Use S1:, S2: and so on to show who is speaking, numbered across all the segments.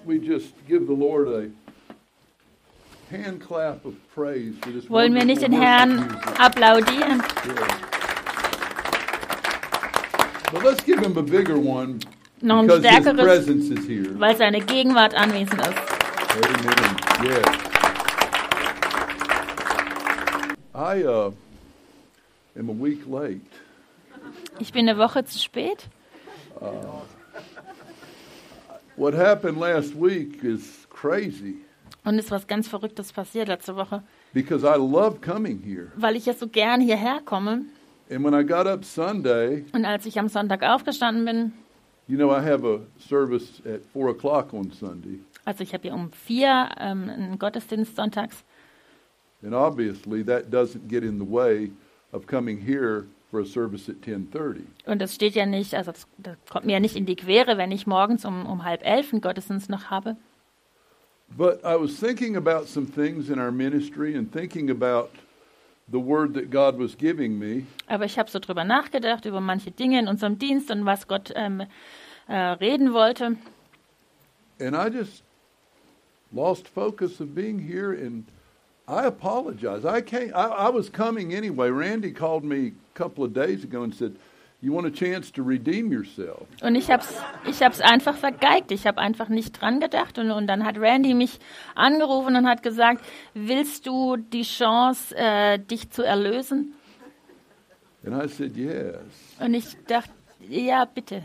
S1: don't we just give the Lord a hand clap of praise for this
S2: Wollen wir nicht den
S1: wonderful
S2: Herrn
S1: worship music?
S2: applaudieren?
S1: Yeah. But let's give him a bigger one
S2: Noch ein
S1: because his
S2: stärkeres,
S1: presence is here.
S2: weil seine Gegenwart anwesend ist.
S1: Amen. Yes. I am a week late.
S2: Ich bin eine Woche zu spät.
S1: What happened last week is crazy
S2: Und es ist was ganz Verrücktes passiert letzte Woche,
S1: because I love coming here.
S2: weil ich ja so gern hierher komme.
S1: And when I got up Sunday,
S2: Und als ich am Sonntag aufgestanden bin,
S1: you know, I have a service at 4 o'clock on Sunday.
S2: also ich habe hier um 4 einen Gottesdienst sonntags.
S1: And obviously that doesn't get in the way of coming here for a service at 10:30.
S2: Und das steht ja nicht, also das kommt mir ja nicht in die Quere, wenn ich morgens um 10:30 einen Gottesdienst noch habe.
S1: But I was thinking about some things in our ministry and thinking about the word that God was giving me.
S2: Aber ich habe so drüber nachgedacht, über manche Dinge in unserem Dienst und was Gott reden wollte.
S1: And I just lost focus of being here, and I apologize. I was coming anyway. Randy called me a couple of days ago and said, "You want a chance to redeem yourself?"
S2: Und ich hab's einfach vergeigt. Ich habe einfach nicht dran gedacht. Und dann hat Randy mich angerufen und hat gesagt, willst du die Chance, dich zu erlösen?
S1: And I said, "Yes."
S2: Und ich dachte, ja, bitte.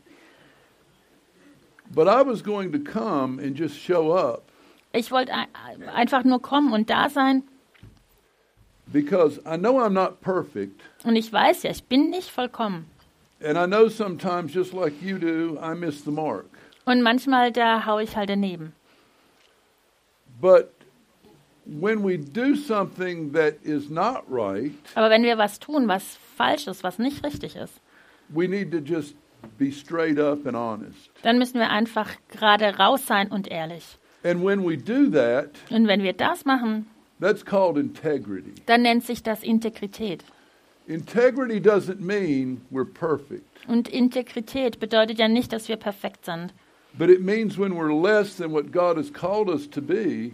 S1: But I was going to come and just show up
S2: Ich wollte einfach nur kommen und da sein.
S1: because I know I'm not perfect.
S2: Und ich weiß ja, ich bin nicht vollkommen.
S1: And I know sometimes, just like you do, I miss the mark.
S2: Und manchmal, da hau ich halt daneben.
S1: But when we do something that is not right,
S2: Aber wenn wir was tun, was falsch ist, was nicht richtig ist,
S1: we need to just be straight up and honest.
S2: dann müssen wir einfach gerade raus sein und ehrlich.
S1: And when we do that,
S2: Und wenn wir das machen,
S1: that's called integrity.
S2: dann nennt sich das Integrität.
S1: Integrity doesn't mean we're perfect,
S2: Und Integrität bedeutet ja nicht, dass wir perfekt sind,
S1: but it means when we're less than what God has called us to be,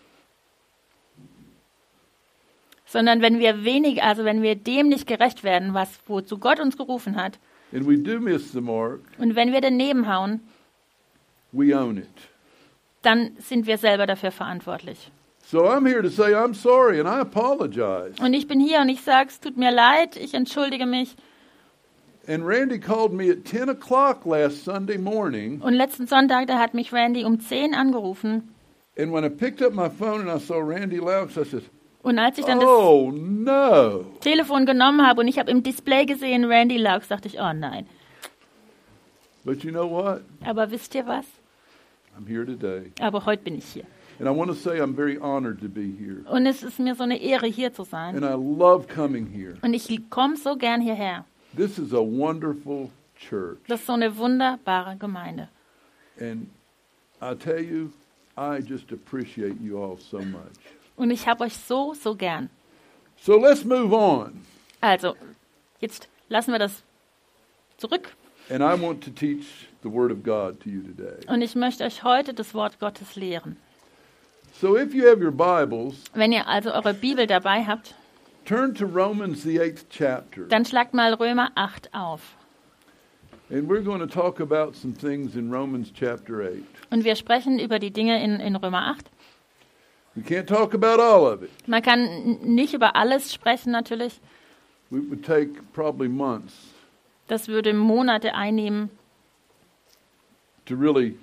S2: sondern wenn wir dem nicht gerecht werden, wozu Gott uns gerufen hat,
S1: and we do miss the mark,
S2: und wenn wir daneben hauen,
S1: we own it.
S2: dann sind wir selber dafür verantwortlich.
S1: So I'm here to say I'm sorry and I apologize.
S2: Und ich bin hier und ich sage, es tut mir leid, ich entschuldige mich.
S1: And Randy called me at 10 o'clock last Sunday morning,
S2: Und letzten Sonntag, da hat mich Randy um 10 angerufen.
S1: and when I picked up my phone and I saw Randy Laux, I said,
S2: Und als ich dann das
S1: "Oh no."
S2: Telefon genommen habe und ich habe im Display gesehen, Randy Laux, dachte ich, oh nein.
S1: But you know what?
S2: Aber wisst ihr was?
S1: I'm here today.
S2: Aber heute bin ich hier.
S1: And I want to say I'm very honored to be here.
S2: Und es ist mir so eine Ehre, hier zu sein.
S1: And I love coming here.
S2: Und ich komme so gern hierher.
S1: This is a wonderful church.
S2: Das ist so eine wunderbare Gemeinde.
S1: And I tell you, I just appreciate you all so much.
S2: Und ich habe euch so, so gern.
S1: So let's move on.
S2: Also, jetzt lassen wir das zurück.
S1: And I want to teach the Word of God to you today.
S2: Und ich möchte euch heute das Wort Gottes lehren.
S1: So if you have your Bibles,
S2: Wenn ihr also eure Bibel dabei habt,
S1: turn to Romans, the 8th chapter.
S2: dann schlagt mal Römer 8 auf.
S1: And we're going to talk about some things in Romans chapter 8.
S2: Und wir sprechen über die Dinge in Römer 8.
S1: We can't talk about all of it.
S2: Man kann nicht über alles sprechen natürlich.
S1: We would take probably months
S2: Das würde Monate einnehmen,
S1: to really,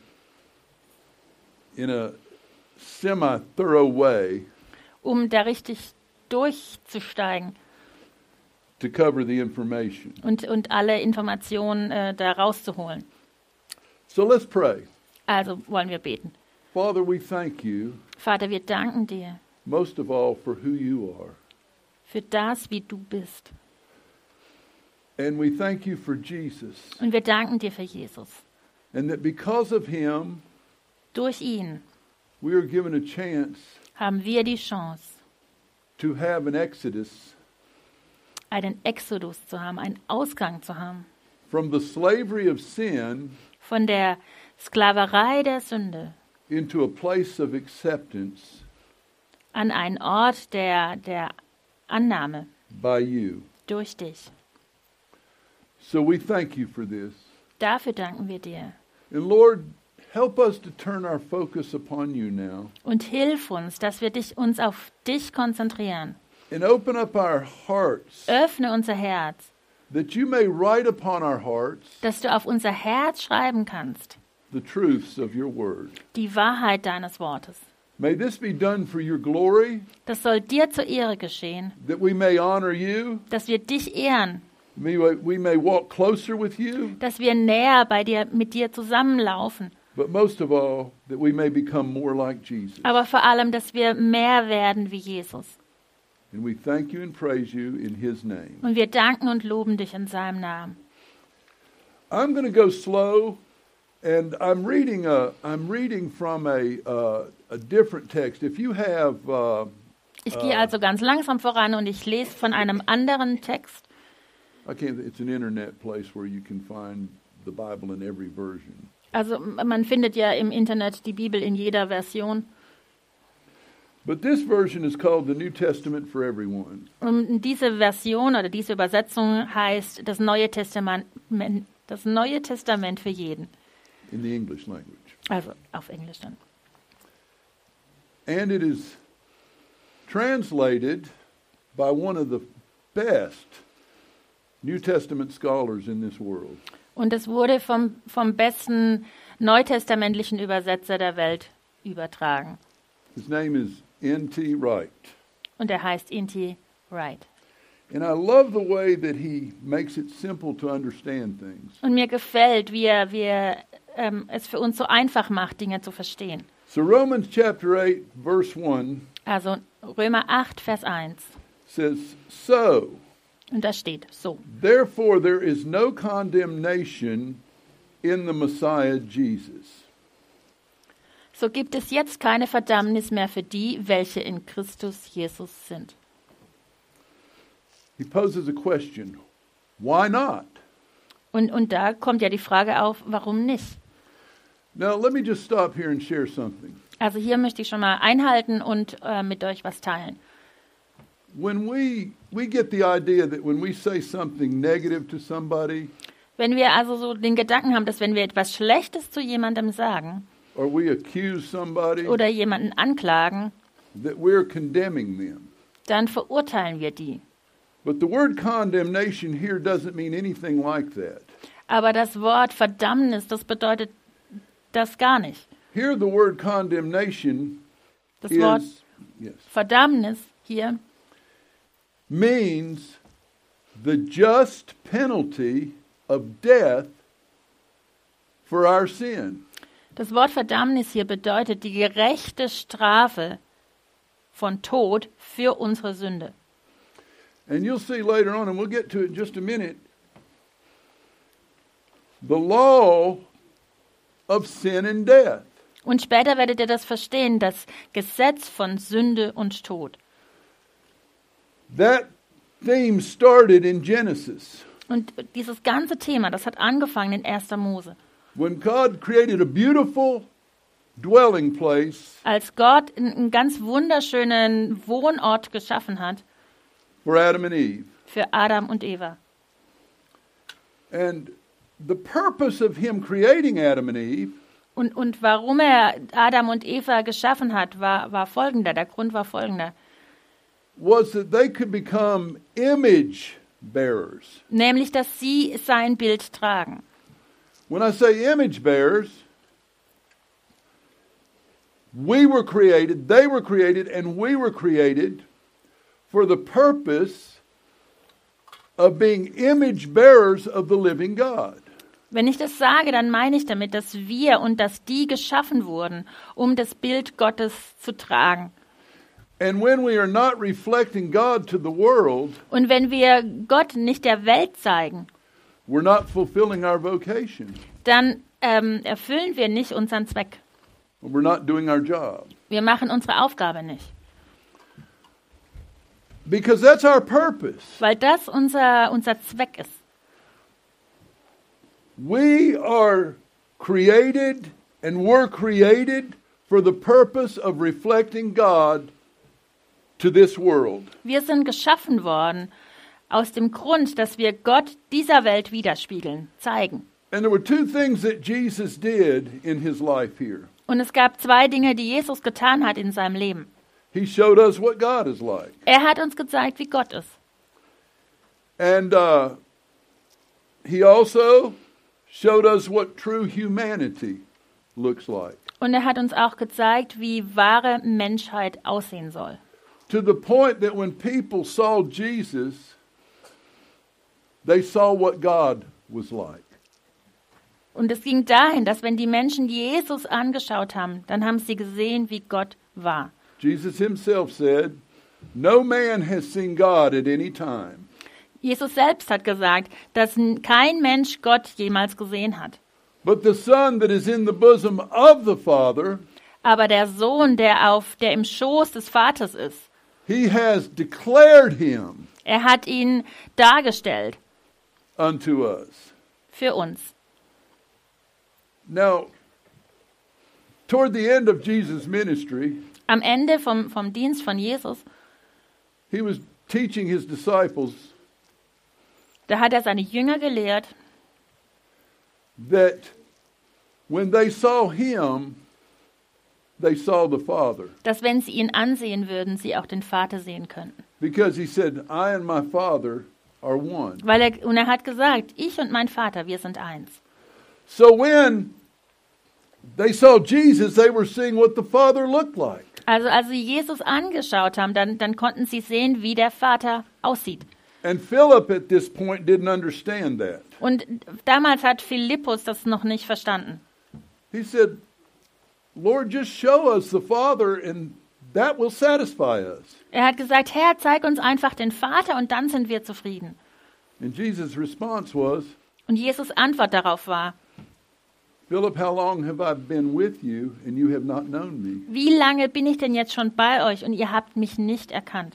S1: in a semi-thorough way,
S2: um da richtig durchzusteigen
S1: to cover the information.
S2: und alle Informationen da rauszuholen.
S1: So let's pray.
S2: Also wollen wir beten.
S1: Father, we thank you
S2: Vater, wir danken dir
S1: most of all for who you are.
S2: für das, wie du bist.
S1: And we thank you for Jesus.
S2: Und wir danken dir für Jesus.
S1: And that because of him,
S2: Durch ihn
S1: we are given a chance
S2: haben wir die Chance,
S1: to have an exodus
S2: einen Exodus zu haben, einen Ausgang zu haben
S1: from the slavery of sin
S2: von der Sklaverei der Sünde
S1: into a place of acceptance
S2: an einen Ort der Annahme
S1: by you.
S2: durch dich.
S1: So we thank you for this.
S2: Dafür danken wir dir.
S1: And Lord, help us to turn our focus upon you now
S2: Und hilf uns, dass wir uns auf dich konzentrieren.
S1: and open up our hearts
S2: Öffne unser Herz,
S1: that you may write upon our hearts
S2: dass du auf unser Herz schreiben kannst,
S1: the truths of your word.
S2: die Wahrheit deines Wortes.
S1: May this be done for your glory,
S2: Das soll dir zur Ehre geschehen,
S1: that we may honor you,
S2: dass wir dich ehren,
S1: we may walk closer with you,
S2: dass wir näher mit dir zusammenlaufen,
S1: but most of all, that we may become more like Jesus.
S2: aber vor allem, dass wir mehr werden wie Jesus.
S1: And we thank you and praise you in his name.
S2: Und wir danken und loben dich in seinem Namen.
S1: I'm going to go slow, and I'm reading from a different text. If you have,
S2: Ich gehe also ganz langsam voran und ich lese von einem anderen Text.
S1: it's an internet place where you can find the Bible in every version.
S2: Also man findet ja im Internet die Bibel in jeder Version.
S1: But this version is called the New Testament for Everyone.
S2: Und diese Version oder diese Übersetzung heißt das Neue Testament für jeden.
S1: In the English language.
S2: Also auf Englisch dann.
S1: And it is translated by one of the best New Testament scholars in this world.
S2: Und es wurde vom besten neutestamentlichen Übersetzer der Welt übertragen.
S1: His name is N.T. Wright.
S2: Und er heißt N.T. Wright.
S1: And I love the way that he makes it simple to understand things.
S2: Und mir gefällt, wie er es für uns so einfach macht, Dinge zu verstehen.
S1: So Romans chapter 8, verse 1
S2: Also Römer 8, Vers 1.
S1: says, So,
S2: Und da steht so.
S1: therefore there is no condemnation in the Messiah Jesus.
S2: So gibt es jetzt keine Verdammnis mehr für die, welche in Christus Jesus sind.
S1: He poses a question. Why not?
S2: Und da kommt ja die Frage auf, warum nicht?
S1: Now, let me just stop here and share something.
S2: Also hier möchte ich schon mal einhalten und mit euch was teilen.
S1: When we get the idea that when we say something negative to somebody,
S2: Wenn wir also so den Gedanken haben, dass wenn wir etwas Schlechtes zu jemandem sagen
S1: or we accuse somebody,
S2: oder jemanden anklagen,
S1: that we're condemning them.
S2: dann verurteilen wir die.
S1: But the word condemnation here doesn't mean anything like that.
S2: Aber das Wort Verdammnis, das bedeutet das gar nicht.
S1: Here the word condemnation
S2: Das Wort
S1: yes,
S2: Verdammnis hier
S1: means the just penalty of death for our sin.
S2: Das Wort Verdammnis hier bedeutet die gerechte Strafe von Tod für unsere Sünde.
S1: And you'll see later on, and we'll get to it in just a minute, the law of sin and death.
S2: Und später werdet ihr das verstehen, das Gesetz von Sünde und Tod.
S1: That theme started in Genesis.
S2: Und dieses ganze Thema, das hat angefangen in 1. Mose.
S1: When God created a beautiful dwelling place
S2: Als Gott einen ganz wunderschönen Wohnort geschaffen hat
S1: for Adam and Eve.
S2: für Adam und Eva.
S1: And the purpose of him creating Adam and Eve
S2: Und warum er Adam und Eva geschaffen hat, war folgender. Der Grund war folgender.
S1: was that they could become image bearers.
S2: Nämlich, dass sie sein Bild tragen.
S1: When I say image bearers, we were created, they were created, and we were created for the purpose of being image bearers of the living God.
S2: Wenn ich das sage, dann meine ich damit, dass wir und dass die geschaffen wurden, um das Bild Gottes zu tragen.
S1: And when we are not reflecting God to the world,
S2: Und wenn wir Gott nicht der Welt zeigen,
S1: we're not fulfilling our vocation.
S2: dann erfüllen wir nicht unseren Zweck.
S1: We're not doing our job.
S2: Wir machen unsere Aufgabe nicht.
S1: Because that's our purpose.
S2: Weil das unser Zweck ist.
S1: We are created and were created for the purpose of reflecting God to this world.
S2: Wir sind geschaffen worden aus dem Grund, dass wir Gott dieser Welt widerspiegeln, zeigen.
S1: And there were two things that Jesus did in his life here.
S2: Und es gab zwei Dinge, die Jesus getan hat in seinem Leben.
S1: He showed us what God is like.
S2: Er hat uns gezeigt, wie Gott ist.
S1: And he also showed us what true humanity looks like.
S2: Und er hat uns auch gezeigt, wie wahre Menschheit aussehen soll.
S1: To the point that when people saw Jesus, they saw what God was like.
S2: Und es ging dahin, dass wenn die Menschen Jesus angeschaut haben, dann haben sie gesehen, wie Gott war.
S1: Jesus himself said, "No man has seen God at any time."
S2: Jesus selbst hat gesagt, dass kein Mensch Gott jemals gesehen hat.
S1: But the Son that is in the bosom of the Father,
S2: Aber der Sohn, der im Schoß des Vaters ist,
S1: he has declared him
S2: er hat ihn dargestellt
S1: unto us.
S2: für uns.
S1: Now, toward the end of Jesus' ministry,
S2: Am Ende vom Dienst von Jesus,
S1: he was teaching his disciples
S2: da hat er seine Jünger gelehrt,
S1: that when they saw him, they saw the Father.
S2: dass wenn sie ihn ansehen würden, sie auch den Vater sehen könnten.
S1: Because he said, "I and my Father are one."
S2: Und er hat gesagt, ich und mein Vater, wir sind eins.
S1: So when they saw Jesus, they were seeing what the Father looked like.
S2: Also als sie Jesus angeschaut haben, dann konnten sie sehen, wie der Vater aussieht.
S1: And Philip at this point didn't understand that.
S2: Und damals hat Philippus das noch nicht verstanden.
S1: He said, "Lord, just show us the Father and that will satisfy us."
S2: Er hat gesagt, Herr, zeig uns einfach den Vater und dann sind wir zufrieden.
S1: And Jesus' response was,
S2: Und Jesus' Antwort darauf war,
S1: "Philip, how long have I been with you and you have not known me?"
S2: wie lange bin ich denn jetzt schon bei euch und ihr habt mich nicht erkannt?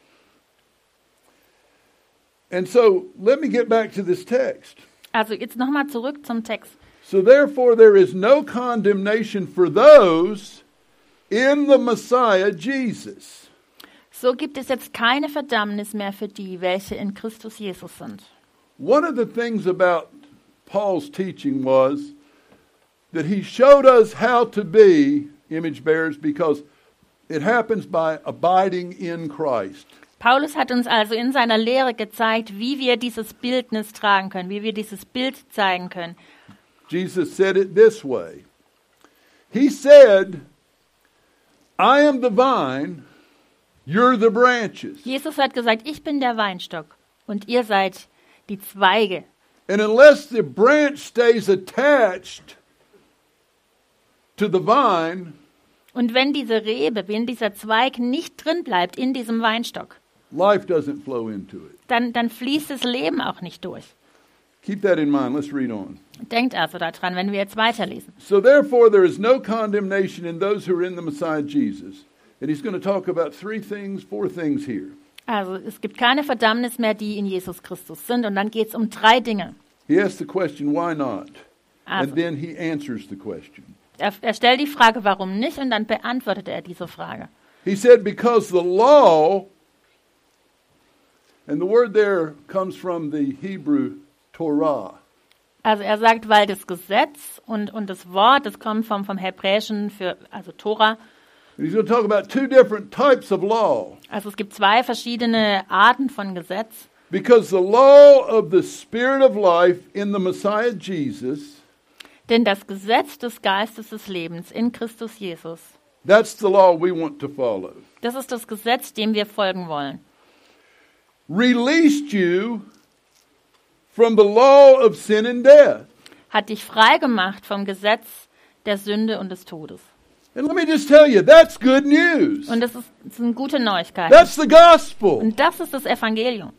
S1: And so let me get back to this text.
S2: Also jetzt nochmal zurück zum Text.
S1: So therefore there is no condemnation for those in the Messiah Jesus.
S2: So gibt es jetzt keine Verdammnis mehr für die, welche in Christus Jesus sind.
S1: One of the things about Paul's teaching was that he showed us how to be image bearers because it happens by abiding in Christ.
S2: Paulus hat uns also in seiner Lehre gezeigt, wie wir dieses Bildnis tragen können, wie wir dieses Bild zeigen können.
S1: Jesus said it this way. He said, "I am the vine, you're the branches.
S2: Jesus hat gesagt, ich bin der Weinstock und ihr seid die Zweige.
S1: And unless the branch stays attached to the vine,
S2: Und wenn diese Rebe, wenn dieser Zweig nicht drin bleibt in diesem Weinstock,
S1: life doesn't flow into it."
S2: dann fließt das Leben auch nicht durch.
S1: Keep that in mind. Let's read on.
S2: Denkt also daran, wenn wir jetzt weiterlesen.
S1: So therefore there is no condemnation in those who are in the Messiah Jesus. And he's going to talk about four things here.
S2: Also es gibt keine Verdammnis mehr, die in Jesus Christus sind. Und dann geht es um 3 Dinge.
S1: He asks the question, why not?
S2: Also,
S1: And then he answers the question.
S2: er stellt die Frage, warum nicht, und dann beantwortet er diese Frage.
S1: He said, because the law, and the word there comes from the Hebrew Torah.
S2: Also er sagt, weil das Gesetz und das Wort, das kommt vom Hebräischen also Tora.
S1: And he's going to talk about 2 different types of law.
S2: Also es gibt 2 verschiedene Arten von Gesetz.
S1: Because the law of the Spirit of life in the Messiah Jesus,
S2: Denn das Gesetz des Geistes des Lebens in Christus Jesus,
S1: that's the law we want to follow.
S2: das ist das Gesetz, dem wir folgen wollen.
S1: Released you from the law of sin and death.
S2: Hat dich frei gemacht vom Gesetz der Sünde und des Todes.
S1: And let me just tell you, that's good news.
S2: Und das sind gute Neuigkeiten.
S1: That's the gospel.
S2: Und das ist das Evangelium.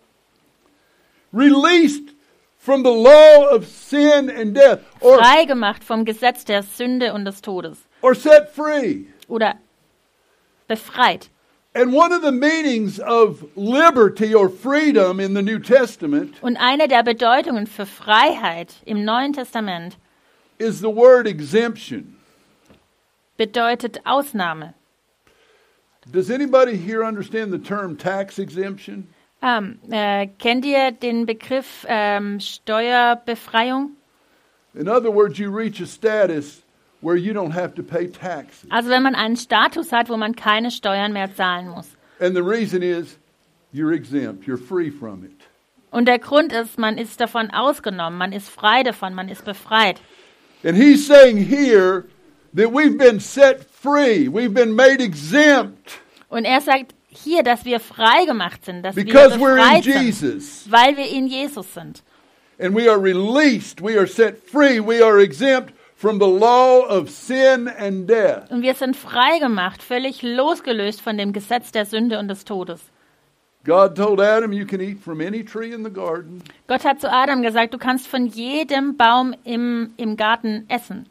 S1: Released from the law of sin and death.
S2: Frei gemacht vom Gesetz der Sünde und des Todes.
S1: Or set free.
S2: Oder befreit.
S1: And one of the meanings of liberty or freedom in the New Testament
S2: Und eine der Bedeutungen für Freiheit im Neuen Testament
S1: is the word exemption.
S2: Bedeutet Ausnahme.
S1: Does anybody here understand the term tax exemption?
S2: Kennt ihr den Begriff Steuerbefreiung?
S1: In other words, you reach a status where you don't have to pay taxes.
S2: Also wenn man einen Status hat, wo man keine Steuern mehr zahlen muss.
S1: And the reason is you're exempt. You're free from it.
S2: Und der Grund ist, man ist davon ausgenommen, man ist frei davon, man ist befreit.
S1: And he's saying here that we've been set free. We've been made exempt
S2: Und er sagt hier, dass wir frei gemacht sind, dass
S1: because
S2: wir
S1: we're in
S2: befreit sind,
S1: Jesus.
S2: weil wir in Jesus sind.
S1: And we are released. We are set free. We are exempt from the law of sin and death.
S2: Und wir sind frei gemacht, völlig losgelöst von dem Gesetz der Sünde und des Todes.
S1: God told Adam, you can eat from any tree in the garden,
S2: Gott hat zu Adam gesagt, du kannst von jedem Baum im Garten essen,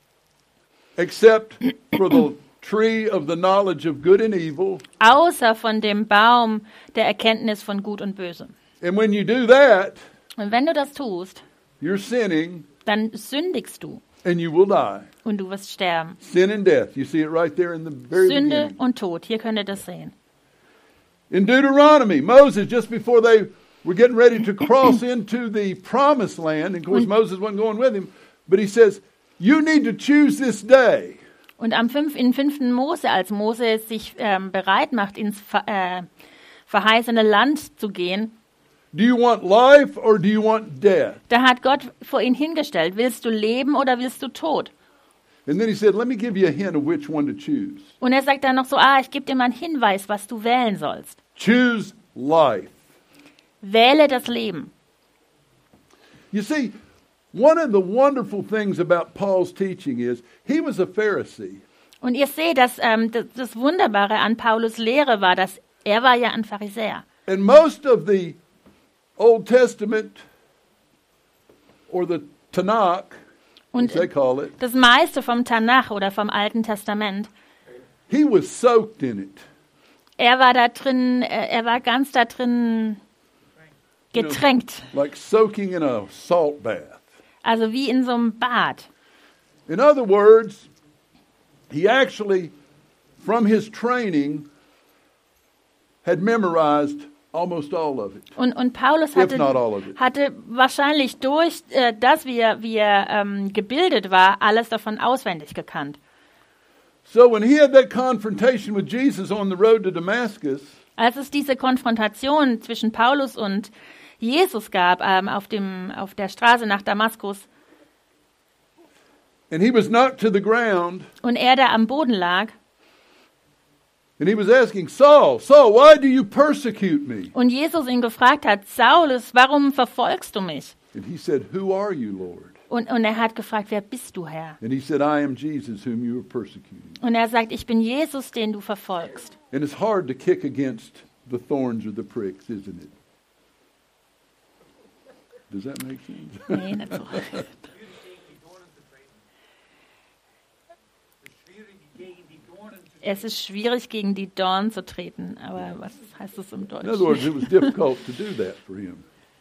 S1: except for the tree of the knowledge of good and evil.
S2: außer von dem Baum der Erkenntnis von Gut und Böse.
S1: And when you do that,
S2: Und wenn du das tust,
S1: you're sinning
S2: dann sündigst du
S1: and you will die.
S2: und du wirst sterben.
S1: Sin and death. You see it right there in the very
S2: Sünde
S1: beginning.
S2: und Tod, hier könnt ihr das sehen.
S1: In Deuteronomy, Moses, just before they were getting ready to cross into the promised land, and of course Moses wasn't going with him, but he says, you need to choose this day.
S2: Und in 5. Mose, als Mose sich bereit macht, ins verheißene Land zu gehen,
S1: Do you want life or do you want death?
S2: da hat Gott vor ihn hingestellt, willst du leben oder willst du Tod?
S1: And then he said, let me give you a hint of which one to choose.
S2: Und er sagt dann noch so, ich gebe dir mal einen Hinweis, was du wählen sollst.
S1: Choose life.
S2: Wähle das Leben.
S1: You see, one of the wonderful things about Paul's teaching is he was a Pharisee.
S2: Und ihr seht, dass das Wunderbare an Paulus Lehre war, dass er war ja ein Pharisäer.
S1: And most of the Old Testament, or the Tanakh,
S2: Und
S1: as they call it,
S2: das meiste vom Tanach oder vom Alten Testament,
S1: he was soaked in it.
S2: er war da drin, er war ganz da drin getränkt.
S1: Like soaking in a salt bath.
S2: Also wie in so einem Bad.
S1: In other words, he actually, from his training, had memorized almost all of it.
S2: Und Paulus
S1: If not all of it.
S2: hatte wahrscheinlich durch das, wie er gebildet war, alles davon auswendig gekannt.
S1: So when he had that confrontation with Jesus on the road to Damascus,
S2: Als es diese Konfrontation zwischen Paulus und Jesus gab auf der Straße nach Damaskus
S1: and he was knocked to the ground,
S2: und er da am Boden lag
S1: and he was asking, Saul, Saul, why do you persecute me?
S2: und Jesus ihn gefragt hat, Saulus, warum verfolgst du mich?
S1: And he said, who are you, Lord?
S2: Und er hat gefragt, wer bist du, Herr?
S1: And he said, I am Jesus whom you are persecuting.
S2: Und er sagt, ich bin Jesus, den du verfolgst.
S1: And it's hard to kick against the thorns or the pricks, isn't it? Does that make sense?
S2: Nee, nicht so. Es ist schwierig, gegen die Dornen zu treten. Aber was heißt das im
S1: In other words,
S2: Deutschen?
S1: it was difficult to do that for him.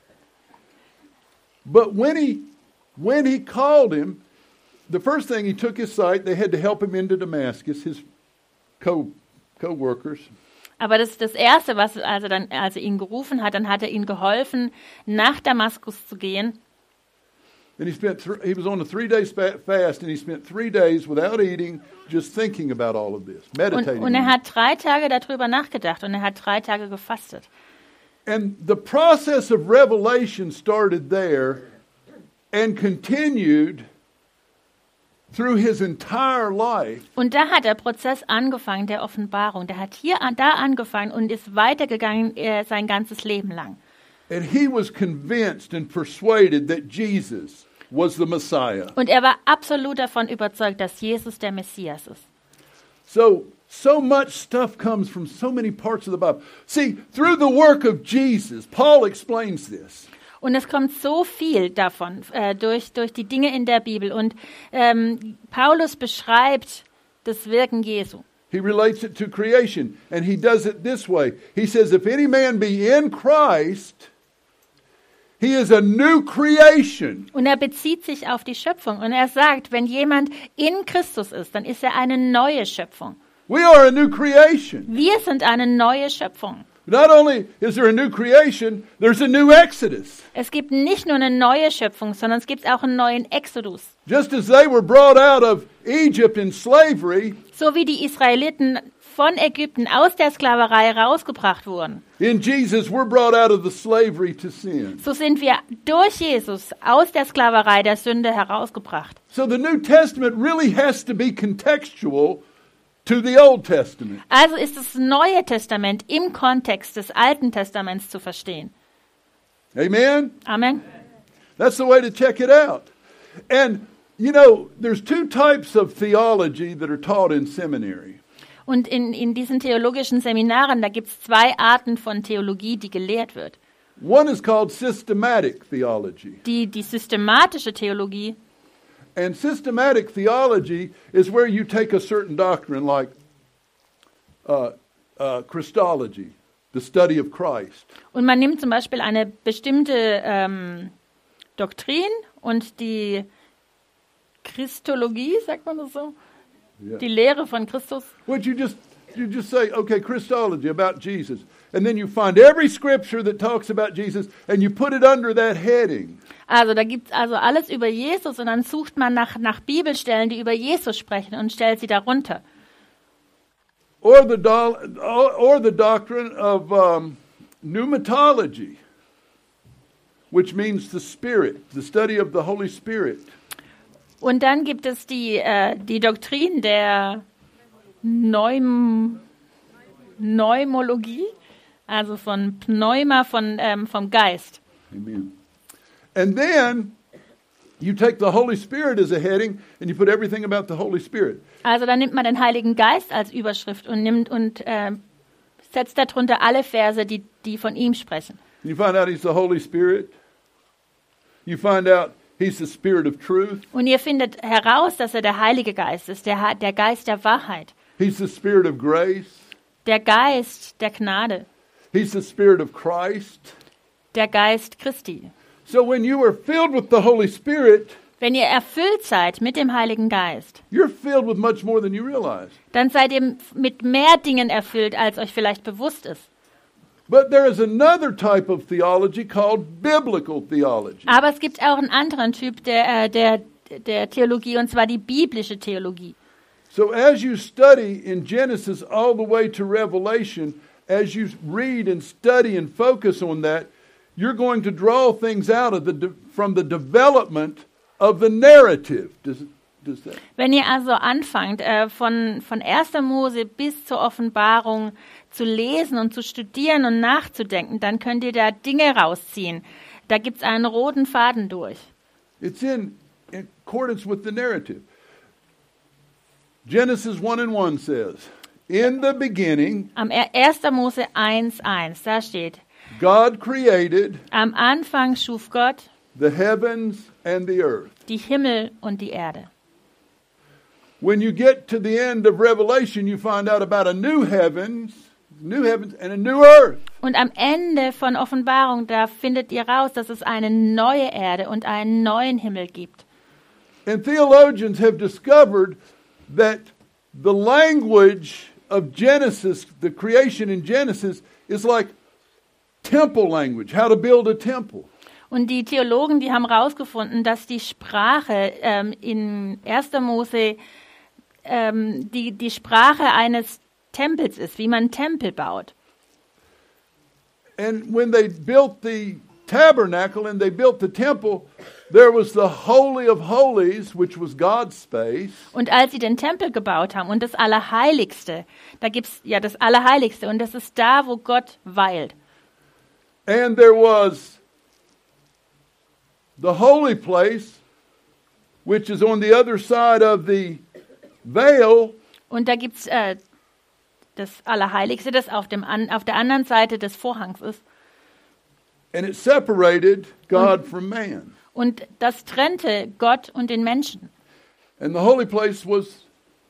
S1: But when he called him, the first thing he took his sight, they had to help him into Damascus, his co-workers.
S2: Aber das Erste, als er ihn gerufen hat, dann hat er ihm geholfen, nach Damaskus zu gehen.
S1: And he was on a 3-day fast, and he spent 3 days without eating, just thinking about all of this, meditating.
S2: Und er hat 3 Tage darüber nachgedacht und er hat 3 Tage gefastet.
S1: And the process of revelation started there and continued through his entire life.
S2: Und da hat der Prozess angefangen, der Offenbarung. Der hat da angefangen und ist weitergegangen sein ganzes Leben lang.
S1: And he was convinced and persuaded that Jesus was the Messiah.
S2: Und er war absolut davon überzeugt, dass Jesus der Messias ist.
S1: So much stuff comes from so many parts of the Bible. See, through the work of Jesus, Paul explains this.
S2: Und es kommt so viel davon durch die Dinge in der Bibel. Und Paulus beschreibt das Wirken Jesu.
S1: He relates it to creation, and he does it this way. He says, if any man be in Christ, He is a new creation.
S2: Und er bezieht sich auf die Schöpfung. Und er sagt, wenn jemand in Christus ist, dann ist er eine neue Schöpfung.
S1: We are a new creation.
S2: Wir sind eine neue Schöpfung.
S1: Not only is there a new creation, there's a new Exodus.
S2: Es gibt nicht nur eine neue Schöpfung, sondern es gibt auch einen neuen Exodus.
S1: Just as they were brought out of Egypt in slavery,
S2: So wie die Israeliten von Ägypten aus der Sklaverei rausgebracht wurden,
S1: in Jesus we're brought out of the slavery to sin.
S2: so sind wir durch Jesus aus der Sklaverei der Sünde herausgebracht.
S1: So the New Testament really has to be contextual to the Old Testament.
S2: Also ist das Neue Testament im Kontext des Alten Testaments zu verstehen.
S1: Amen?
S2: Amen.
S1: That's the way to check it out. And, you know, there's two types of theology that are taught in seminary.
S2: Und in diesen theologischen Seminaren, da gibt es zwei Arten von Theologie, die gelehrt wird.
S1: One is called systematic theology.
S2: Die systematische Theologie.
S1: And systematic theology is where you take a certain doctrine like Christology, the study of Christ.
S2: Und man nimmt zum Beispiel eine bestimmte Doktrin und die Christologie, sagt man das so?
S1: Yeah.
S2: Die Lehre von Christus.
S1: Would you just say, okay, Christology about Jesus, and then you find every scripture that talks about Jesus, and you put it under that heading.
S2: Also da gibt's also alles über Jesus und dann sucht man nach Bibelstellen, die über Jesus sprechen und stellt sie darunter.
S1: Or the doctrine of pneumatology, which means the Spirit, the study of the Holy Spirit.
S2: Und dann gibt es die Doktrin der Pneumologie, also von Pneuma, vom Geist.
S1: Amen. And then you take the Holy Spirit as a heading and you put everything about the Holy Spirit.
S2: Also dann nimmt man den Heiligen Geist als Überschrift und setzt darunter alle Verse, die von ihm sprechen.
S1: You find out he's the Holy Spirit. You find out he's the Spirit of truth.
S2: Und ihr findet heraus, dass er der Heilige Geist ist, der Geist der Wahrheit,
S1: He's the Spirit of grace.
S2: der Geist der Gnade,
S1: He's the Spirit of Christ.
S2: der Geist Christi.
S1: So when you are filled with the Holy Spirit,
S2: Wenn ihr erfüllt seid mit dem Heiligen Geist,
S1: you're filled with much more than you realize.
S2: dann seid ihr mit mehr Dingen erfüllt, als euch vielleicht bewusst ist.
S1: But there is another type of theology called biblical theology.
S2: Aber es gibt auch einen anderen Typ der Theologie, und zwar die biblische Theologie.
S1: So as you study in Genesis all the way to Revelation, as you read and study and focus on that, you're going to draw things out of from the development of the narrative. Does that?
S2: Wenn ihr also anfangt, von 1. Mose bis zur Offenbarung zu lesen und zu studieren und nachzudenken, dann könnt ihr da Dinge rausziehen. Da gibt es einen roten Faden durch.
S1: It's in accordance with the narrative. Genesis 1:1 says, in the beginning,
S2: Am 1. Mose 1,1, da steht,
S1: God created
S2: am Anfang schuf Gott
S1: the heavens and the earth.
S2: die Himmel und die Erde.
S1: When you get to the end of Revelation, you find out about a new heavens and a new earth.
S2: Und am Ende von Offenbarung, da findet ihr raus, dass es eine neue Erde und einen neuen Himmel gibt.
S1: And theologians have discovered that the language of Genesis, the creation in Genesis, is like temple language, how to build a temple.
S2: Und die Theologen, die haben herausgefunden, dass die Sprache in 1. Mose die Sprache eines Tempels ist, wie man Tempel baut.
S1: And when they built the tabernacle and they built the temple, there was the Holy of Holies, which was God's space.
S2: Und als sie den Tempel gebaut haben und das Allerheiligste, da gibt's ja das Allerheiligste und das ist da, wo Gott weilt.
S1: And there was the holy place, which is on the other side of the veil.
S2: Und da gibt's das Allerheiligste, das auf der anderen Seite des Vorhangs ist.
S1: And it separated God from man.
S2: Und das trennte Gott und den Menschen.
S1: And the holy place was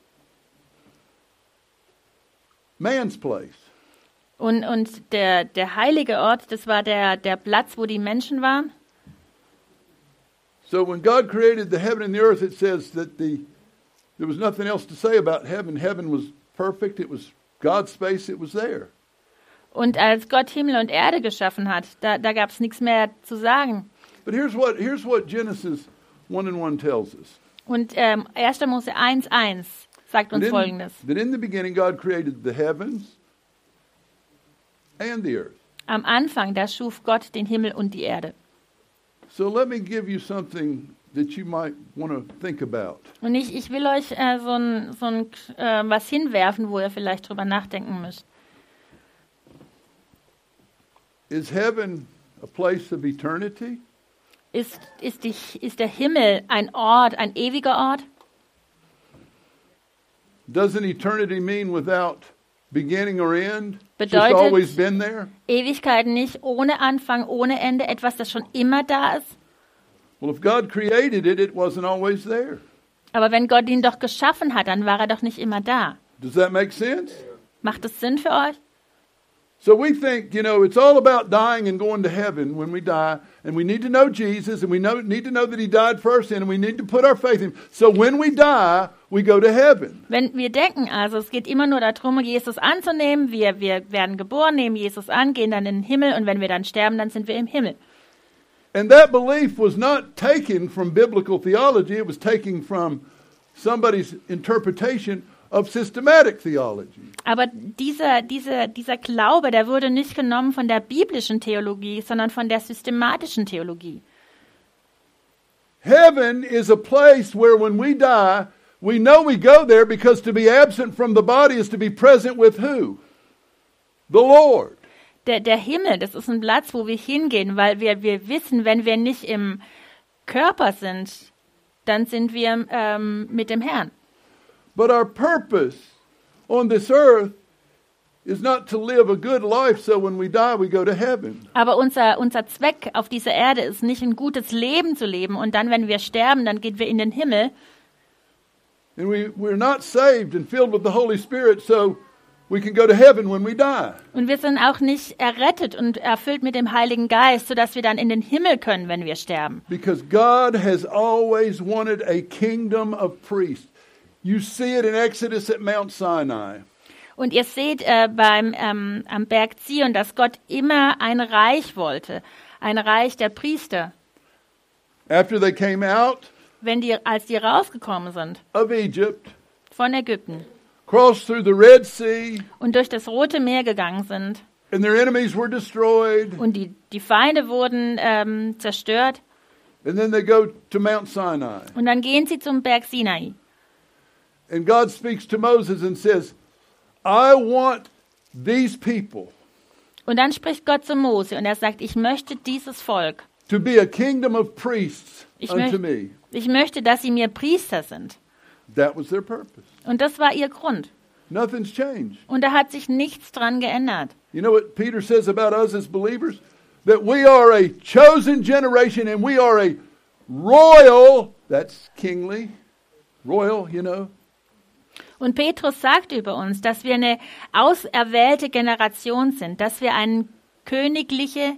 S1: man's place.
S2: Und der heilige Ort, das war der Platz, wo die Menschen waren.
S1: So when God created the heaven and the earth, it says that there was nothing else to say about heaven. Heaven was perfect. It was God's space. It was there.
S2: Und als Gott Himmel und Erde geschaffen hat, da gab es nichts mehr zu sagen.
S1: But here's what Genesis 1:1 tells us.
S2: Und 1. Mose 1,1 sagt uns Folgendes.
S1: That in the beginning God created the heavens and the earth.
S2: Am Anfang, da schuf Gott den Himmel und die Erde.
S1: So let me give you something that you might want to think about.
S2: Und ich will euch was hinwerfen, wo ihr vielleicht drüber nachdenken müsst.
S1: Is heaven a place of eternity?
S2: Ist der Himmel ein Ort, ein ewiger Ort?
S1: Doesn't eternity mean without beginning or end? It's just
S2: Bedeutet
S1: always been there?
S2: Ewigkeit nicht ohne Anfang, ohne Ende, etwas, das schon immer da ist?
S1: Well, if God created it, it wasn't always there.
S2: Aber wenn Gott ihn doch geschaffen hat, dann war er doch nicht immer da.
S1: Does that make sense?
S2: Macht das Sinn für euch?
S1: So we think, it's all about dying and going to heaven when we die, and we need to know Jesus, and we need to know that He died for our sin, and we need to put our faith in Him. So when we die, we go to heaven.
S2: Wenn wir denken, also es geht immer nur darum, Jesus anzunehmen, wir werden geboren, nehmen Jesus an, gehen dann in den Himmel, und wenn wir dann sterben, dann sind wir im Himmel.
S1: And that belief was not taken from biblical theology, it was taken from somebody's interpretation of systematic theology.
S2: Aber dieser Glaube, der wurde nicht genommen von der biblischen Theologie, sondern von der systematischen Theologie.
S1: Heaven is a place where when we die, we know we go there because to be absent from the body is to be present with who? The Lord.
S2: Der Himmel, das ist ein Platz, wo wir hingehen, weil wir wissen, wenn wir nicht im Körper sind, dann sind wir mit dem Herrn.
S1: But our purpose on this earth is not to live a good life so when we die we go to heaven.
S2: Aber unser Zweck auf dieser Erde ist nicht ein gutes Leben zu leben und dann, wenn wir sterben, dann gehen wir in den Himmel.
S1: And we're not saved and filled with the Holy Spirit so we can go to heaven when we die.
S2: Und wir sind auch nicht errettet und erfüllt mit dem Heiligen Geist, sodass wir dann in den Himmel können, wenn wir sterben.
S1: Because God has always wanted a kingdom of priests. You see it in Exodus at Mount Sinai.
S2: Und ihr seht am Berg Zion, dass Gott immer ein Reich wollte, ein Reich der Priester.
S1: After they came out
S2: Als die rausgekommen sind
S1: of Egypt,
S2: von Ägypten
S1: crossed through the Red Sea,
S2: und durch das Rote Meer gegangen sind
S1: and their enemies were destroyed,
S2: und die Feinde wurden zerstört.
S1: and then they go to Mount Sinai.
S2: Und dann gehen sie zum Berg Sinai.
S1: And God speaks to Moses and says, I want these people
S2: Und dann spricht Gott zu Mose und er sagt, ich möchte dieses Volk,
S1: to be a kingdom of priests
S2: Ich
S1: unto me.
S2: ich möchte, dass sie mir Priester sind.
S1: That was their purpose.
S2: Und das war ihr Grund.
S1: Nothing's changed.
S2: Und da hat sich nichts dran geändert.
S1: You know what Peter says about us as believers? That we are a chosen generation and we are a royal, that's kingly, royal,
S2: Und Petrus sagt über uns, dass wir eine auserwählte Generation sind, dass wir eine königliche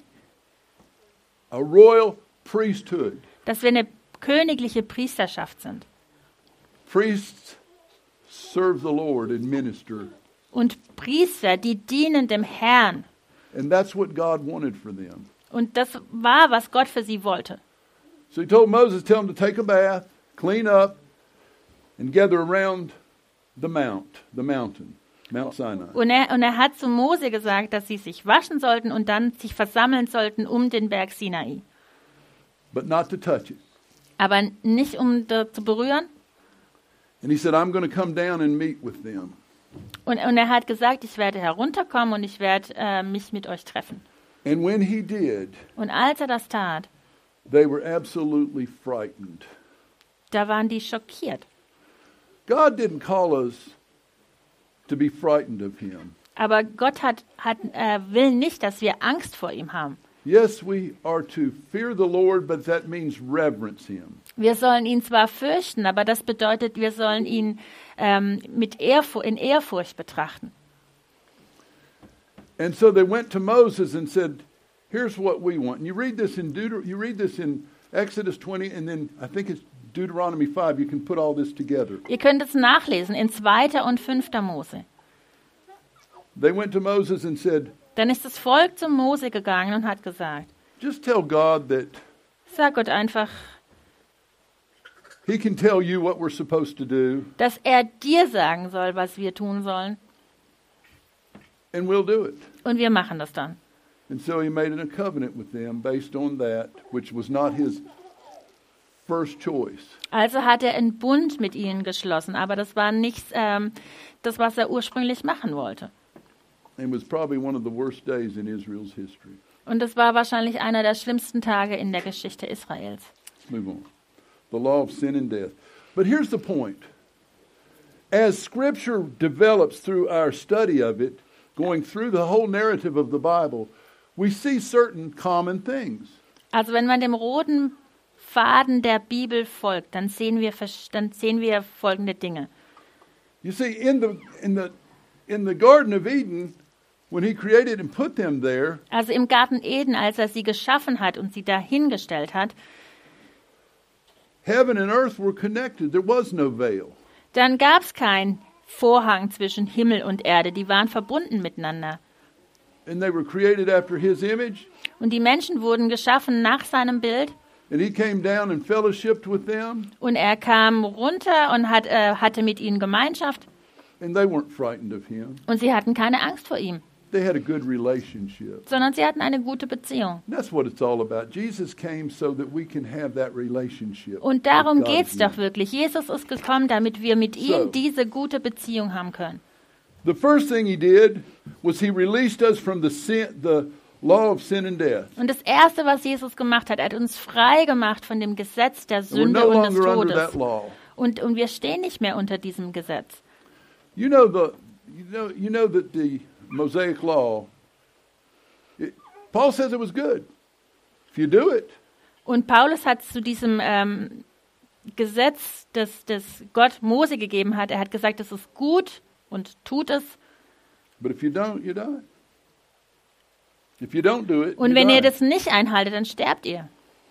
S1: priesthood.
S2: Dass wir eine königliche Priesterschaft sind.
S1: Priests serve the Lord and minister.
S2: Und Priester, die dienen dem Herrn.
S1: And that's what God wanted for them.
S2: Und das war, was Gott für sie wollte.
S1: So he told Moses, tell them to take a bath, clean up, and gather around the mountain, Mount Sinai.
S2: Und er hat zu Mose gesagt, dass sie sich waschen sollten und dann sich versammeln sollten um den Berg Sinai.
S1: But not to touch it.
S2: Aber nicht zu berühren.
S1: And he said, I'm going to come down and meet with them.
S2: Und er hat gesagt, ich werde herunterkommen und ich werde mich mit euch treffen.
S1: And when he did,
S2: Und als er das tat,
S1: they were absolutely frightened.
S2: da waren die schockiert.
S1: God didn't call us to be frightened of him.
S2: Aber Gott will nicht, dass wir Angst vor ihm haben.
S1: Yes, we are to fear the Lord, but that means reverence him.
S2: Wir sollen ihn zwar fürchten, aber das bedeutet, wir sollen ihn in Ehrfurcht betrachten.
S1: And so they went to Moses and said, "Here's what we want." And you read this in Exodus 20, and then I think it's Deuteronomy 5. You can put all this together.
S2: Ihr könnt es nachlesen in 2. und 5. Mose.
S1: They went to Moses and said,
S2: Dann ist das Volk zu Mose gegangen und hat gesagt,
S1: just tell God that
S2: sag Gott einfach,
S1: He can tell you what we're supposed to do,
S2: dass er dir sagen soll, was wir tun sollen.
S1: and we'll do it.
S2: Und wir machen das dann.
S1: And so he made a covenant with them based on that, which was not his first choice.
S2: Also hat er einen Bund mit ihnen geschlossen, aber das war nicht das, was er ursprünglich machen wollte.
S1: And was probably one of the worst days in Israel's history.
S2: Und das war wahrscheinlich einer der schlimmsten Tage in der Geschichte Israels.
S1: Let's move on. The law of sin and death. But here's the point. As Scripture develops through our study of it, going through the whole narrative of the Bible, we see certain common things.
S2: Also wenn man dem roten Faden der Bibel folgt, dann sehen wir folgende Dinge.
S1: You see, in the Garden of Eden, when he created and put them there,
S2: Also im Garten Eden, als er sie geschaffen hat und sie dahingestellt hat,
S1: heaven and earth were connected. There was no veil.
S2: dann gab es keinen Vorhang zwischen Himmel und Erde. Die waren verbunden miteinander.
S1: And they were created after his image.
S2: Und die Menschen wurden geschaffen nach seinem Bild.
S1: And he came down and fellowshiped with them.
S2: Und er kam runter und hatte mit ihnen Gemeinschaft.
S1: And they weren't frightened of him.
S2: Und sie hatten keine Angst vor ihm,
S1: They had a good relationship.
S2: sondern sie hatten eine gute Beziehung.
S1: And that's what it's all about. Jesus came so that we can have that relationship.
S2: Und darum
S1: with God
S2: geht's
S1: again.
S2: doch wirklich. Jesus ist gekommen, damit wir mit
S1: So.
S2: ihm diese gute Beziehung haben können.
S1: The first thing he did was he released us from the law of sin and death.
S2: Und das Erste, was Jesus gemacht hat, er hat uns frei gemacht von dem Gesetz der
S1: And we're
S2: Sünde
S1: no
S2: und des
S1: longer under that
S2: Todes.
S1: law.
S2: Und wir stehen nicht mehr unter diesem Gesetz.
S1: You know that the Mosaic law, Paul says it was good. If you do it,
S2: Und Paulus hat zu diesem Gesetz, das Gott Mose gegeben hat, er hat gesagt, es ist gut und tut es.
S1: but if you don't, you die. If you don't do it,
S2: Und
S1: you
S2: wenn
S1: die.
S2: ihr das nicht einhaltet, dann sterbt ihr.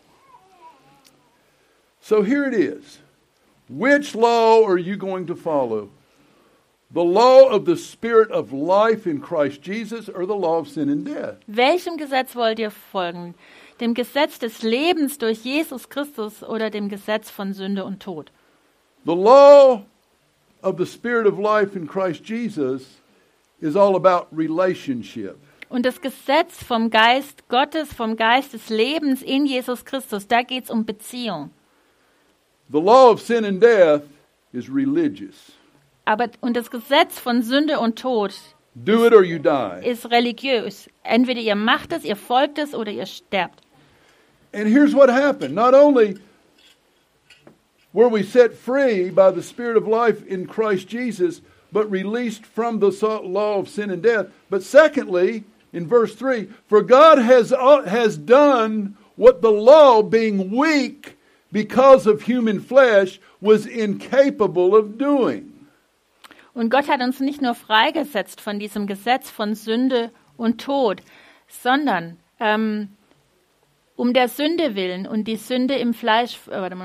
S1: So here it is. Which law are you going to follow? The law of the Spirit of life in Christ Jesus or the law of sin and death?
S2: Welchem Gesetz wollt ihr folgen? Dem Gesetz des Lebens durch Jesus Christus oder dem Gesetz von Sünde und Tod?
S1: The law of the Spirit of life in Christ Jesus is all about relationship.
S2: Und das Gesetz vom Geist Gottes, vom Geist des Lebens in Jesus Christus, da geht es um Beziehung.
S1: The law of sin and death is religious.
S2: Und das Gesetz von Sünde und Tod
S1: Do it or you die.
S2: ist religiös. Entweder ihr macht es, ihr folgt es oder ihr sterbt.
S1: And here's what happened. Not only were we set free by the Spirit of life in Christ Jesus, but released from the law of sin and death, but secondly, in verse 3, for God has done what the law, being weak because of human flesh, was incapable of doing.
S2: Und Gott hat uns nicht nur freigesetzt von diesem Gesetz von Sünde und Tod, sondern um der Sünde willen und die Sünde im Fleisch,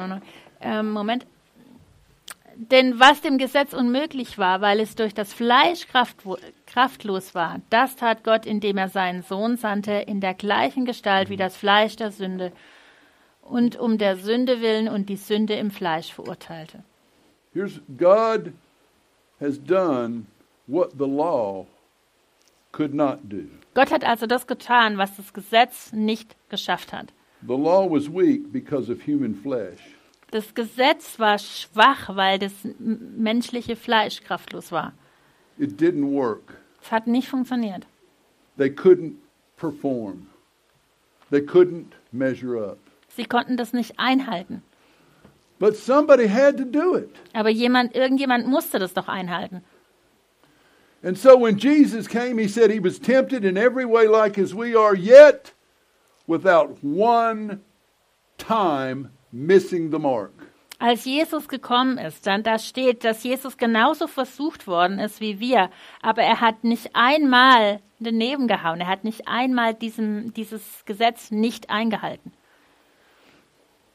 S2: denn was dem Gesetz unmöglich war, weil es durch das Fleisch kraftlos war, das tat Gott, indem er seinen Sohn sandte, in der gleichen Gestalt wie das Fleisch der Sünde und um der Sünde willen und die Sünde im Fleisch verurteilte.
S1: God has done what the law could not do.
S2: Gott hat also das getan, was das Gesetz nicht geschafft hat.
S1: The law was weak because of human flesh.
S2: Das Gesetz war schwach, weil das menschliche Fleisch kraftlos war.
S1: It didn't work.
S2: Es hat nicht funktioniert.
S1: They couldn't perform. They couldn't measure up.
S2: Sie konnten das nicht einhalten.
S1: But somebody had to do it.
S2: Aber irgendjemand musste das doch einhalten.
S1: And so when Jesus came, he said he was tempted in every way like as we are, yet without one time missing the mark.
S2: Als Jesus gekommen ist, dann da steht, dass Jesus genauso versucht worden ist wie wir, aber er hat nicht einmal daneben gehauen. Er hat nicht einmal dieses Gesetz nicht eingehalten.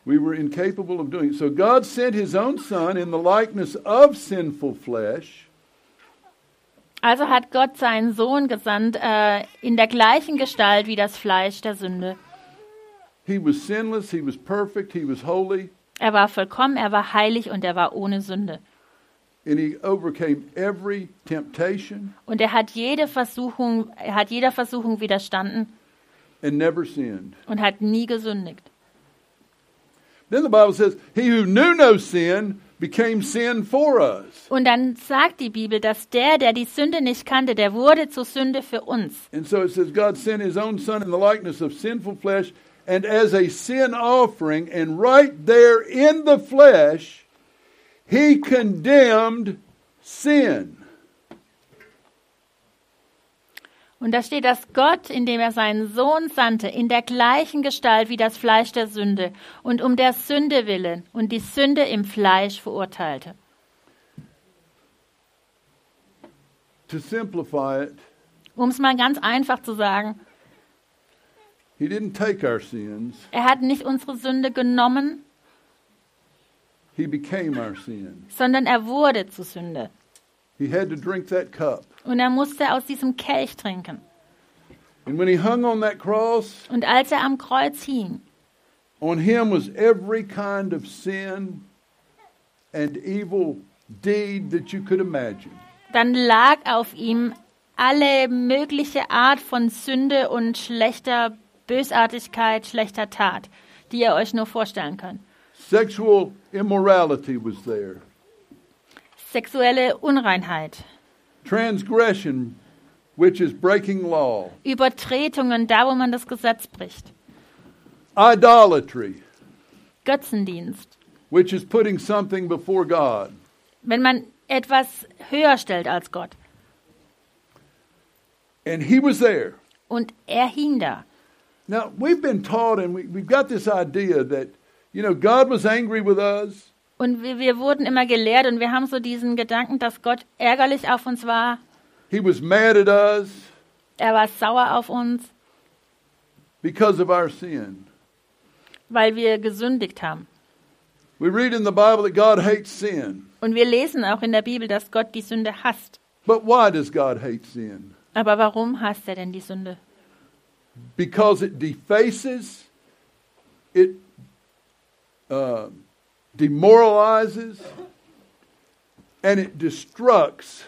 S1: We were incapable of doing it. So God sent his own Son in the likeness of sinful flesh.
S2: Also hat Gott seinen Sohn gesandt in der gleichen Gestalt wie das Fleisch der Sünde.
S1: He was sinless, he was perfect, he was holy.
S2: Er war vollkommen, er war heilig und er war ohne Sünde.
S1: And he overcame every temptation
S2: Und er hat jeder Versuchung widerstanden
S1: and never sinned.
S2: und hat nie gesündigt.
S1: Then the Bible says, he who knew no sin became sin for us.
S2: Und dann sagt die Bibel, dass der die Sünde nicht kannte, der wurde zur Sünde für uns.
S1: And so it says, God sent his own Son in the likeness of sinful flesh, and as a sin offering, and right there in the flesh, he condemned sin.
S2: Und da steht, dass Gott, indem er seinen Sohn sandte, in der gleichen Gestalt wie das Fleisch der Sünde und um der Sünde willen und die Sünde im Fleisch verurteilte.
S1: To simplify it,
S2: Um es mal ganz einfach zu sagen,
S1: he didn't take our sins,
S2: er hat nicht unsere Sünde genommen,
S1: he became our sin.
S2: sondern er wurde zur Sünde.
S1: He had to drink that cup.
S2: Und er musste aus diesem Kelch trinken.
S1: And when he hung on that cross,
S2: Und als er am Kreuz hing,
S1: on him was every kind of sin and evil deed that you could imagine.
S2: dann lag auf ihm alle mögliche Art von Sünde und schlechter Bösartigkeit, schlechter Tat, die ihr euch nur vorstellen könnt.
S1: Sexual immorality was there.
S2: Sexuelle Unreinheit,
S1: Transgression, which is breaking law.
S2: Übertretungen, da wo man das Gesetz bricht,
S1: Idolatry,
S2: Götzendienst,
S1: which is putting something before God.
S2: wenn man etwas höher stellt als Gott.
S1: And he was there.
S2: Und er hing da.
S1: Now, we've been taught and we've got this idea that, God was angry with us.
S2: Und wir wurden immer gelehrt und wir haben so diesen Gedanken, dass Gott ärgerlich auf uns war.
S1: He was mad at us
S2: Er war sauer auf uns,
S1: because of our sin.
S2: weil wir gesündigt haben.
S1: We read in the Bible that God hates sin.
S2: Und wir lesen auch in der Bibel, dass Gott die Sünde hasst.
S1: But why does God hate sin?
S2: Aber warum hasst er denn die Sünde?
S1: Because it defaces, it demoralizes, and it destructs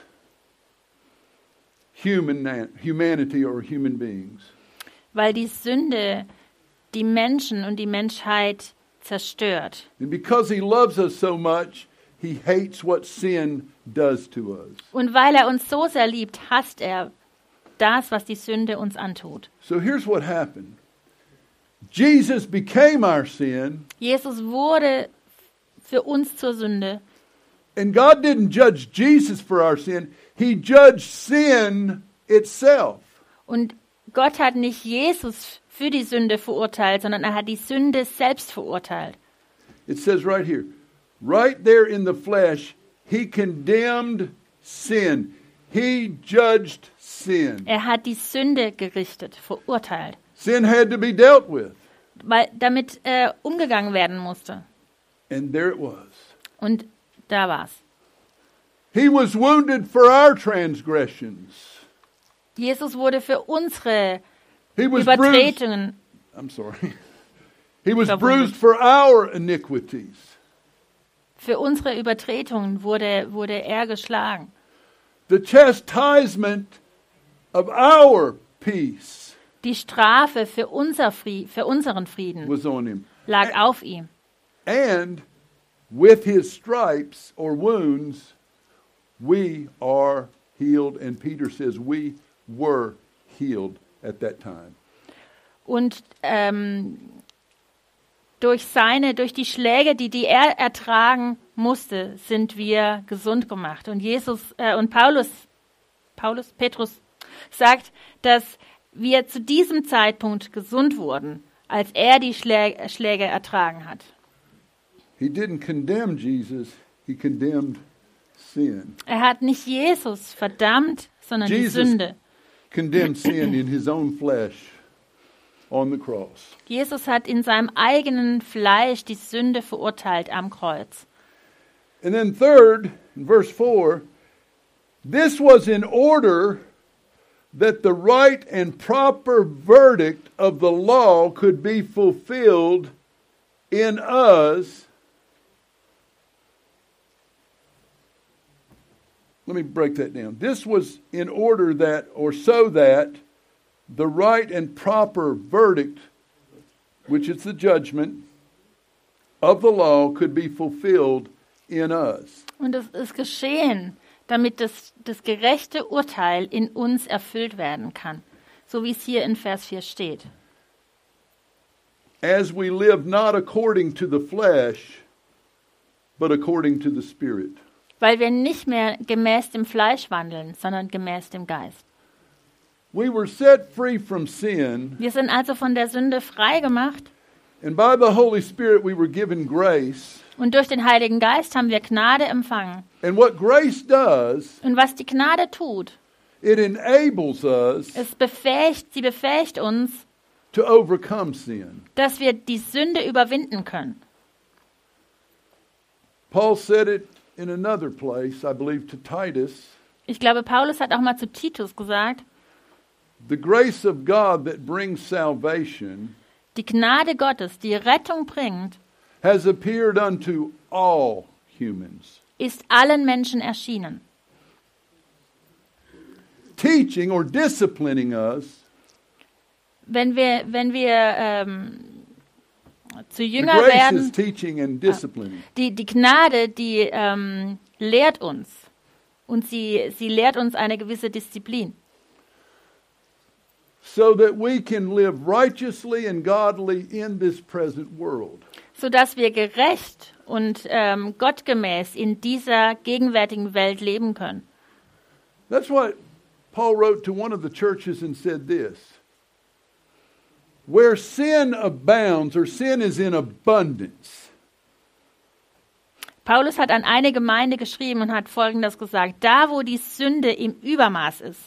S1: humanity or human beings.
S2: Weil die Sünde die Menschen und die Menschheit zerstört.
S1: And because he loves us so much, he hates what sin does to us.
S2: Und weil er uns so sehr liebt, hasst er das, was die Sünde uns antut.
S1: So here's what happened. Jesus became our sin,
S2: Jesus wurde für uns zur Sünde.
S1: and God didn't judge Jesus for our sin. He judged sin itself.
S2: Und Gott hat nicht Jesus für die Sünde verurteilt, sondern er hat die Sünde selbst verurteilt.
S1: It says right here, right there in the flesh, he condemned sin. He judged sin.
S2: Er hat die Sünde gerichtet, verurteilt,
S1: Sin had to be dealt with.
S2: weil damit umgegangen werden musste.
S1: And there it was.
S2: Und da war's.
S1: He was wounded for our transgressions.
S2: Jesus wurde für unsere
S1: He was bruised.
S2: Übertretungen,
S1: I'm sorry. He was
S2: Verwundet.
S1: bruised for our iniquities.
S2: für unsere Übertretungen wurde er geschlagen.
S1: The chastisement of our peace
S2: Die Strafe für unseren Frieden
S1: was on him.
S2: lag auf ihm.
S1: And with his stripes or wounds, we are healed. And Peter says we were healed at that time.
S2: Und durch die Schläge, die er ertragen musste, sind wir gesund gemacht. Und Petrus sagt, dass wir zu diesem Zeitpunkt gesund wurden, als er die Schläge ertragen hat.
S1: He didn't condemn Jesus, he condemned sin.
S2: Er hat nicht Jesus verdammt, sondern
S1: Jesus
S2: die Sünde.
S1: condemned sin in his own flesh. on the cross.
S2: Jesus hat in seinem eigenen Fleisch die Sünde verurteilt am Kreuz.
S1: And then third, in verse 4, this was in order that the right and proper verdict of the law could be fulfilled in us. Let me break that down. This was in order that, or so that, the right and proper verdict, which is the judgment of the law, could be fulfilled in us.
S2: Und es ist geschehen, damit das gerechte Urteil in uns erfüllt werden kann, so wie es hier in Vers 4 steht.
S1: As we live not according to the flesh, but according to the Spirit.
S2: Weil wir nicht mehr gemäß dem Fleisch wandeln, sondern gemäß dem Geist.
S1: We were set free from sin,
S2: Wir sind also von der Sünde frei gemacht
S1: and by the Holy Spirit we were given grace.
S2: und durch den Heiligen Geist haben wir Gnade empfangen.
S1: And what grace does,
S2: Und was die Gnade tut,
S1: it enables us
S2: sie befähigt uns,
S1: to overcome sin.
S2: dass wir die Sünde überwinden können.
S1: Paul said it in another place, I believe to Titus,
S2: Ich glaube, Paulus hat auch mal zu Titus gesagt,
S1: the grace of God that brings salvation
S2: die Gnade Gottes, die Rettung bringt,
S1: has appeared unto all humans,
S2: ist allen Menschen erschienen.
S1: teaching or disciplining us.
S2: Wenn wir zu
S1: The
S2: Jünger
S1: grace is
S2: werden,
S1: teaching and disciplining.
S2: die Gnade, die lehrt uns. Und sie lehrt uns eine gewisse Disziplin.
S1: So that we can live righteously and godly in this present world.
S2: Sodass wir gerecht und gottgemäß in dieser gegenwärtigen Welt leben können.
S1: That's what Paul wrote to one of the churches and said this. Where sin abounds, or sin is in abundance,
S2: Paulus hat an eine Gemeinde geschrieben und hat Folgendes gesagt: Da, wo die Sünde im Übermaß ist,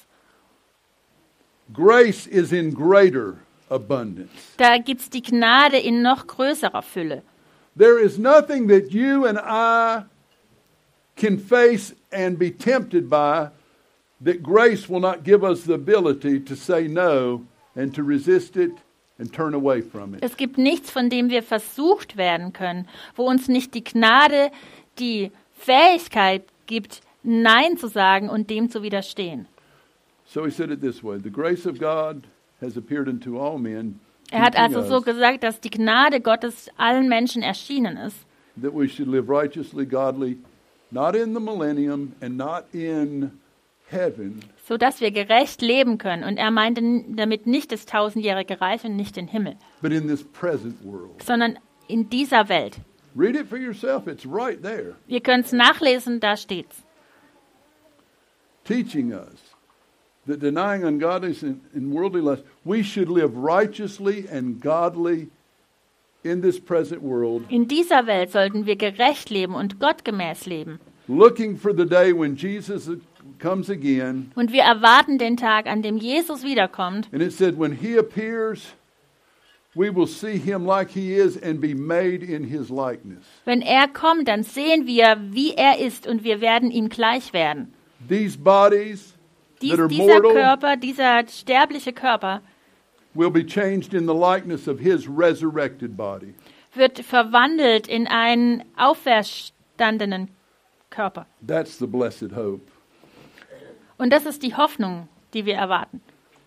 S1: grace is in greater abundance.
S2: da gibt's die Gnade in noch größerer Fülle.
S1: There is nothing that you and I can face and be tempted by that grace will not give us the ability to say no and to resist it and turn away from it.
S2: Es gibt nichts, von dem wir versucht werden können, wo uns nicht die Gnade die Fähigkeit gibt, Nein zu sagen und dem zu widerstehen.
S1: So he said it this way, the grace of God has appeared unto all men,
S2: Er hat
S1: teaching
S2: also so
S1: us
S2: gesagt, dass die Gnade Gottes allen Menschen erschienen ist,
S1: that we should live righteously, godly, not in the millennium and not in heaven,
S2: so dass wir gerecht leben können. Und er meinte damit nicht das 1000-jährige Reich und nicht den Himmel,
S1: but in this present world.
S2: sondern in dieser Welt.
S1: Read it for yourself, it's right there.
S2: Ihr könnt es nachlesen, da steht's.
S1: Teaching us that denying ungodliness and worldly lust, we should live righteously and godly in this present world,
S2: In dieser Welt sollten wir gerecht leben und gottgemäß leben.
S1: looking for the day when Jesus comes again.
S2: Und wir erwarten den Tag, an dem Jesus wiederkommt.
S1: And it said, when he appears, we will see him like he is and be made in his likeness.
S2: Wenn er kommt, dann sehen wir, wie er ist und wir werden ihm gleich werden.
S1: These bodies that are
S2: Dieser
S1: mortal
S2: Körper, dieser sterbliche Körper
S1: will be changed in the likeness of his resurrected body.
S2: wird verwandelt in einen auferstandenen Körper.
S1: That's the blessed hope.
S2: Und das ist die Hoffnung, die wir erwarten.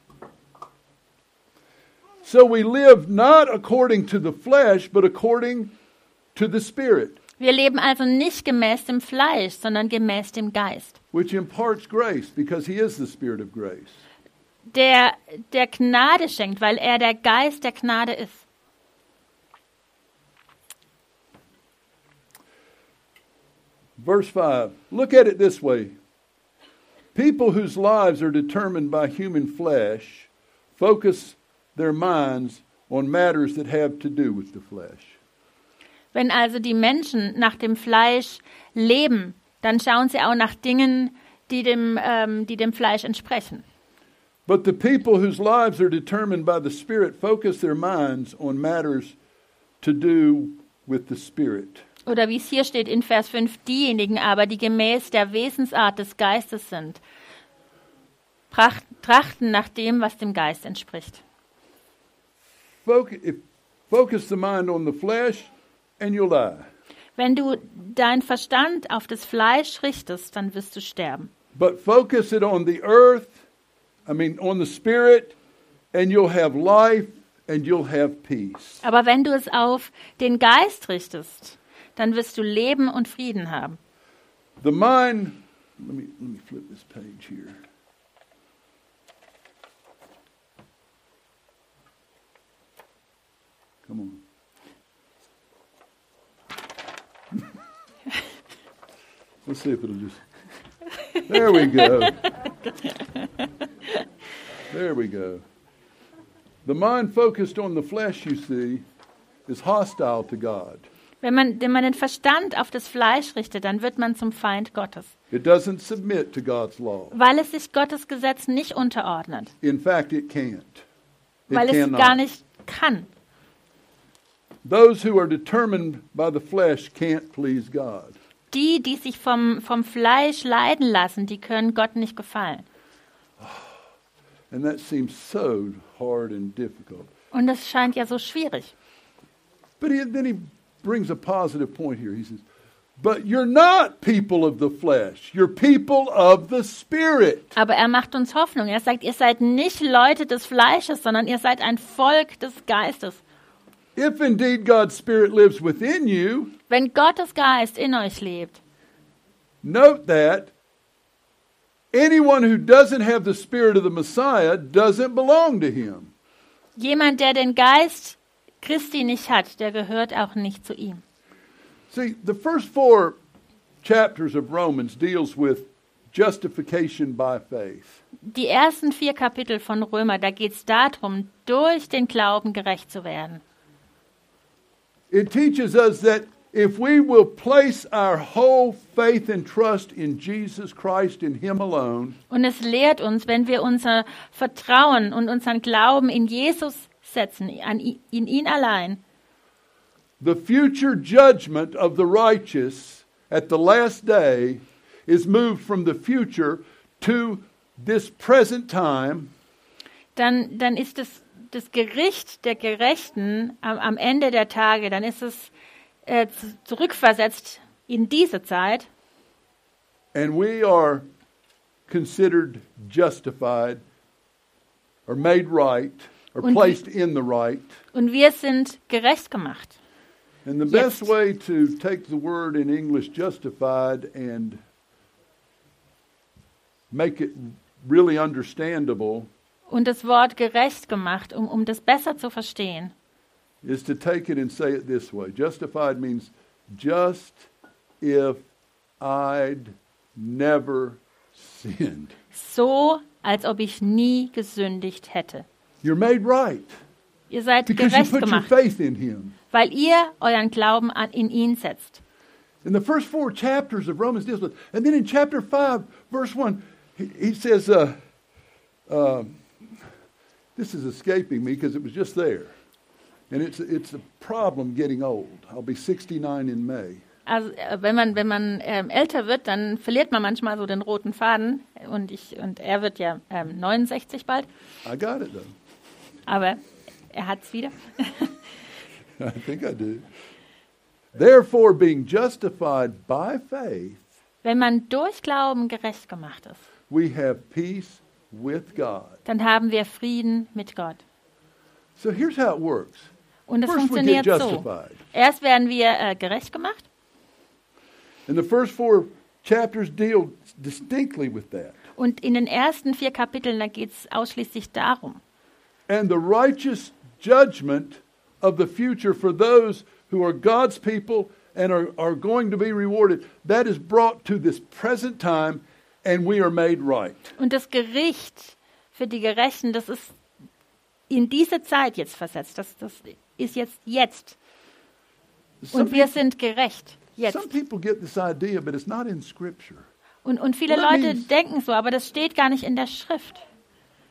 S1: So we live not according to the flesh, but according to the Spirit,
S2: Wir leben also nicht gemäß dem Fleisch, sondern gemäß dem Geist,
S1: which imparts grace because he is the Spirit of grace.
S2: der Gnade schenkt, weil er der Geist der Gnade ist.
S1: Verse 5, look at it this way. People whose lives are determined by human flesh focus their minds on matters that have to do with the flesh.
S2: Wenn also die Menschen nach dem Fleisch leben, dann schauen sie auch nach Dingen, die dem Fleisch entsprechen.
S1: But the people whose lives are determined by the Spirit focus their minds on matters to do with the Spirit.
S2: Oder wie es hier steht in Vers 5, diejenigen aber, die gemäß der Wesensart des Geistes sind, trachten nach dem, was dem Geist entspricht.
S1: Focus the mind on the flesh and you'll die.
S2: Wenn du deinen Verstand auf das Fleisch richtest, dann wirst du sterben.
S1: But focus it on the on the Spirit, and you'll have life and you'll have peace.
S2: Aber wenn du es auf den Geist richtest, dann wirst du Leben und Frieden haben.
S1: The mind, let me flip this page here. Come on. Let's see if it'll just... There we go. There we go. The mind focused on the flesh, you see, is hostile to God.
S2: Wenn man den Verstand auf das Fleisch richtet, dann wird man zum Feind Gottes.
S1: It doesn't submit to God's law.
S2: Weil es sich Gottes Gesetz nicht unterordnet.
S1: In fact, it can't.
S2: Weil es gar nicht kann.
S1: Those who are determined by the flesh can't please God.
S2: Die sich vom Fleisch leiden lassen, die können Gott nicht gefallen.
S1: And that seems so hard and difficult.
S2: Und das scheint ja so schwierig.
S1: But then he brings a positive point here. He says, but you're not people of the flesh. You're people of the Spirit.
S2: Aber er macht uns Hoffnung. Er sagt, ihr seid nicht Leute des Fleisches, sondern ihr seid ein Volk des Geistes.
S1: If indeed God's Spirit lives within you,
S2: wenn Gottes Geist in euch lebt,
S1: note that anyone who doesn't have the Spirit of the Messiah doesn't belong to him.
S2: Jemand, der den Geist Christi nicht hat, der gehört auch nicht zu ihm.
S1: See, the first 4 chapters of Romans deals with justification by faith.
S2: Die ersten 4 Kapitel von Römer, da geht es darum, durch den Glauben gerecht zu werden.
S1: It teaches us that if we will place our whole faith and trust in Jesus Christ, in Him alone,
S2: und es lehrt uns, wenn wir unser Vertrauen und unseren Glauben in Jesus setzen, in ihn allein,
S1: the future judgment of the righteous at the last day is moved from the future to this present time.
S2: Dann ist das Gericht der Gerechten am Ende der Tage, dann ist es zurückversetzt in diese Zeit.
S1: And we are considered justified or made right or placed in the right.
S2: Und wir sind gerecht gemacht.
S1: And the best way to take the word in English justified and make it really understandable
S2: und das Wort gerecht gemacht, um das besser zu verstehen,
S1: is to take it and say it this way. Justified means just if I'd never sinned.
S2: So, als ob ich nie gesündigt hätte.
S1: You're made right.
S2: Ihr seid
S1: because
S2: gerecht
S1: you put
S2: gemacht,
S1: your faith in Him.
S2: Weil ihr euren Glauben in ihn setzt.
S1: In the first 4 chapters of Romans deals with, and then in chapter 5, verse 1, he says, this is escaping me because it was just there. And it's a problem getting old. I'll be 69 in May.
S2: Also wenn man älter wird, dann verliert man manchmal so den roten Faden. Und er wird ja 69 bald.
S1: I got it though.
S2: Aber er hat's wieder.
S1: I think I do. Therefore, being justified by faith,
S2: wenn man durch Glauben gerecht gemacht ist,
S1: we have peace with God.
S2: Dann haben wir Frieden mit Gott.
S1: So here's how it works.
S2: Und es
S1: First
S2: funktioniert
S1: we get
S2: so.
S1: justified.
S2: Erst werden wir gerecht gemacht.
S1: And the first 4 chapters deal distinctly with that.
S2: Und in den ersten 4 Kapiteln, da geht es ausschließlich darum.
S1: And the righteous judgment of the future for those who are God's people and are going to be rewarded, that is brought to this present time and we are made right.
S2: Und das Gericht für die Gerechten, das ist in diese Zeit jetzt versetzt. Das ist jetzt. Und wir sind gerecht. Jetzt.
S1: Some people get this idea, but it's not in Scripture.
S2: Und viele Leute denken so, aber das steht gar nicht in der Schrift.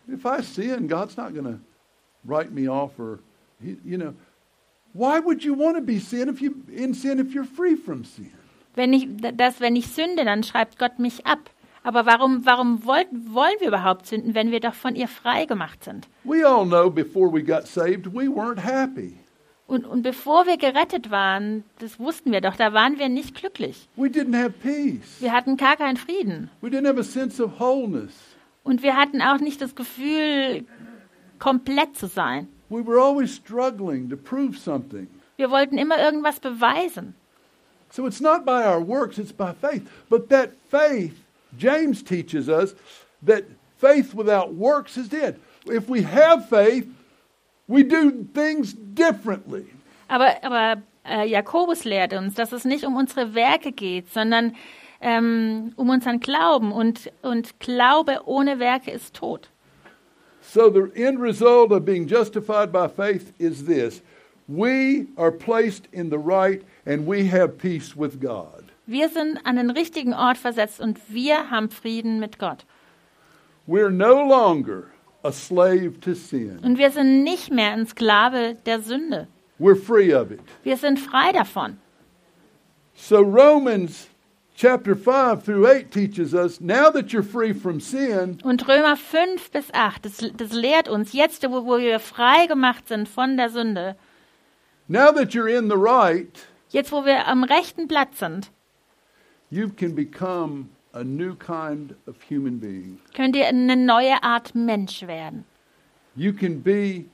S1: If I sin, God's not going to write me off or, why would you want to be in sin if you're free from sin?
S2: Wenn ich sünde, dann schreibt Gott mich ab. Aber warum wollen wir überhaupt sünden, wenn wir doch von ihr frei gemacht sind?
S1: We all know before we got saved, we weren't happy.
S2: Und bevor wir gerettet waren, das wussten wir doch, da waren wir nicht glücklich.
S1: We didn't have peace.
S2: Wir hatten gar keinen Frieden.
S1: We didn't have a sense of wholeness.
S2: Und wir hatten auch nicht das Gefühl, komplett zu sein.
S1: We were always struggling to prove something.
S2: Wir wollten immer irgendwas beweisen.
S1: So it's not by our works, it's by faith. But that faith, James teaches us that faith without works is dead. If we have faith, we do things differently.
S2: Aber Jakobus lehrt uns, dass es nicht um unsere Werke geht, sondern um unseren Glauben. Und Glaube ohne Werke ist tot.
S1: So the end result of being justified by faith is this. We are placed in the right and we have peace with God.
S2: Wir sind an den richtigen Ort versetzt und wir haben Frieden mit Gott.
S1: We're no longer a slave to sin.
S2: Und wir sind nicht mehr ein Sklave der Sünde.
S1: We're free of it.
S2: Wir sind frei davon.
S1: So Romans chapter 5 through 8 teaches us, now that you're free from sin,
S2: Und Römer 5 bis 8, das lehrt uns, jetzt wo wir frei gemacht sind von der Sünde,
S1: now that you're in the right,
S2: jetzt wo wir am rechten Platz sind,
S1: you can become a new kind of human being.
S2: könnt ihr eine neue Art Mensch werden.
S1: You can be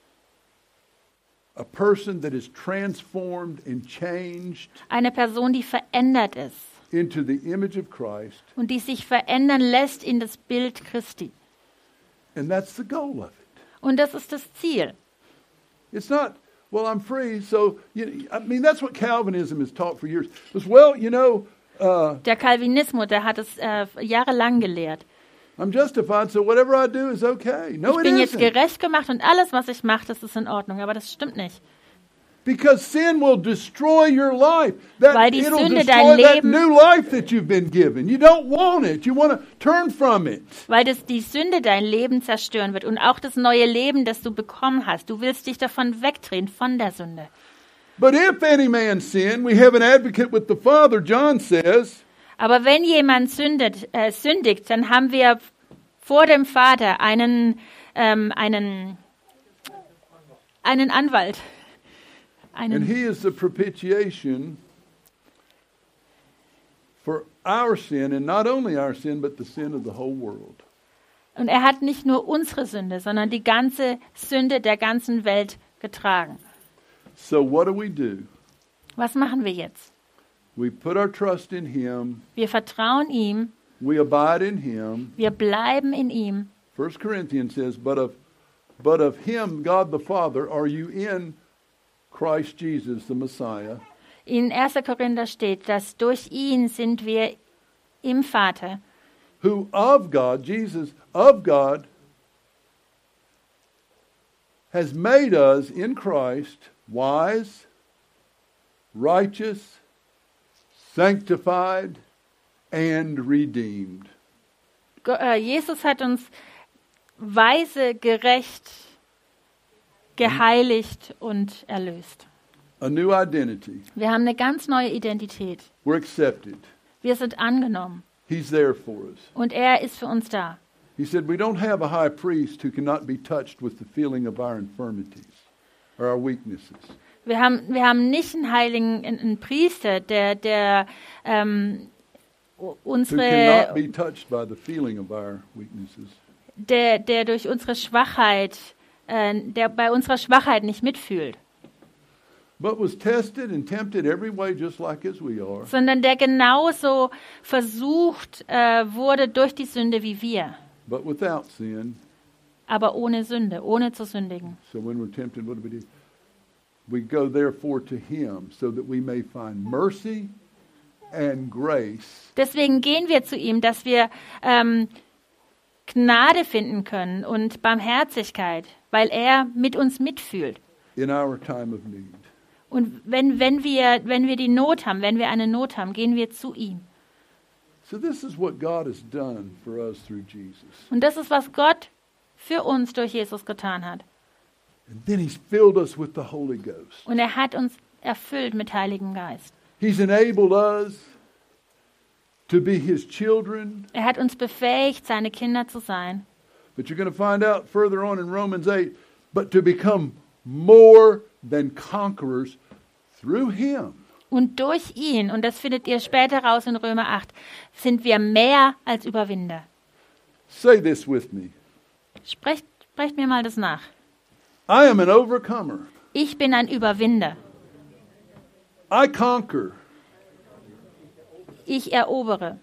S1: a person that is transformed and changed
S2: Eine Person, die verändert ist
S1: into the image of Christ,
S2: und die sich verändern lässt in das Bild Christi.
S1: and that's the goal of it.
S2: Und das ist das Ziel.
S1: It's not, well, I'm free, so, that's what Calvinism has taught for years. It's, well,
S2: Der Calvinismus, der hat es jahrelang gelehrt.
S1: I'm justified, so whatever I do is okay. No,
S2: Ich
S1: it
S2: bin jetzt
S1: isn't.
S2: gerecht gemacht und alles, was ich mache, das ist in Ordnung. Aber das stimmt nicht.
S1: Because sin will destroy your life.
S2: Weil die
S1: It'll
S2: Sünde
S1: destroy
S2: dein
S1: that
S2: Leben-
S1: new life that you've been given. You don't want it. You want to turn from it.
S2: Weil die Sünde dein Leben zerstören wird und auch das neue Leben, das du bekommen hast. Du willst dich davon wegdrehen, von der Sünde.
S1: But if any man sin, we have an advocate with the Father, John says.
S2: Aber wenn jemand sündigt, dann haben wir vor dem Vater einen Anwalt.
S1: And he is the propitiation for our sin, and not only our sin, but the sin of the whole world.
S2: Und er hat nicht nur unsere Sünde, sondern die ganze Sünde der ganzen Welt getragen.
S1: So what do?
S2: Was machen wir jetzt?
S1: We put our trust in him.
S2: Wir vertrauen ihm,
S1: We abide in him.
S2: wir bleiben in ihm.
S1: 1 Corinthians says, but of him, God the Father, are you in Christ Jesus, the Messiah,
S2: In 1. Korinther steht, dass durch ihn sind wir im Vater,
S1: who of God, Jesus of God, has made us in Christ wise, righteous, sanctified, and redeemed.
S2: Jesus hat uns weise, gerecht, geheiligt und erlöst.
S1: A new identity.
S2: Wir haben eine ganz neue Identität.
S1: We're accepted.
S2: Wir sind angenommen
S1: He's there for us.
S2: und er ist für uns da.
S1: He said, we don't have a high priest who cannot be touched with the feeling of our infirmities or our weaknesses.
S2: Wir haben nicht einen heiligen einen Priester, der
S1: Who cannot
S2: unsere
S1: be touched by the feeling of our weaknesses.
S2: der durch unsere Schwachheit, der bei unserer Schwachheit nicht mitfühlt,
S1: But was tested and tempted every way just like as we are.
S2: sondern der genauso versucht wurde durch die Sünde wie wir,
S1: But without sin.
S2: aber ohne Sünde, ohne zu sündigen.
S1: So when we're tempted, what do? We go therefore to him so that we may find mercy and grace
S2: Deswegen gehen wir zu ihm, dass wir Gnade finden können und Barmherzigkeit, weil er mit uns mitfühlt.
S1: in our time of need.
S2: Und wenn wir die Not haben, wenn wir eine Not haben, gehen wir zu ihm.
S1: So this is what God has done for us through Jesus.
S2: Und das ist, was Gott für uns durch Jesus getan hat.
S1: And then he's filled us with the Holy Ghost.
S2: Und er hat uns erfüllt mit Heiligem Geist.
S1: He's enabled us to be his children.
S2: Er hat uns befähigt, seine Kinder zu sein.
S1: But you're going to find out further on in Romans 8, but to become more than conquerors through him.
S2: Und durch ihn, und das findet ihr später raus in Römer 8, sind wir mehr als Überwinder.
S1: Say this with me.
S2: Sprecht mir mal das nach.
S1: I am an overcomer.
S2: Ich bin ein Überwinder.
S1: I conquer.
S2: Ich erobere.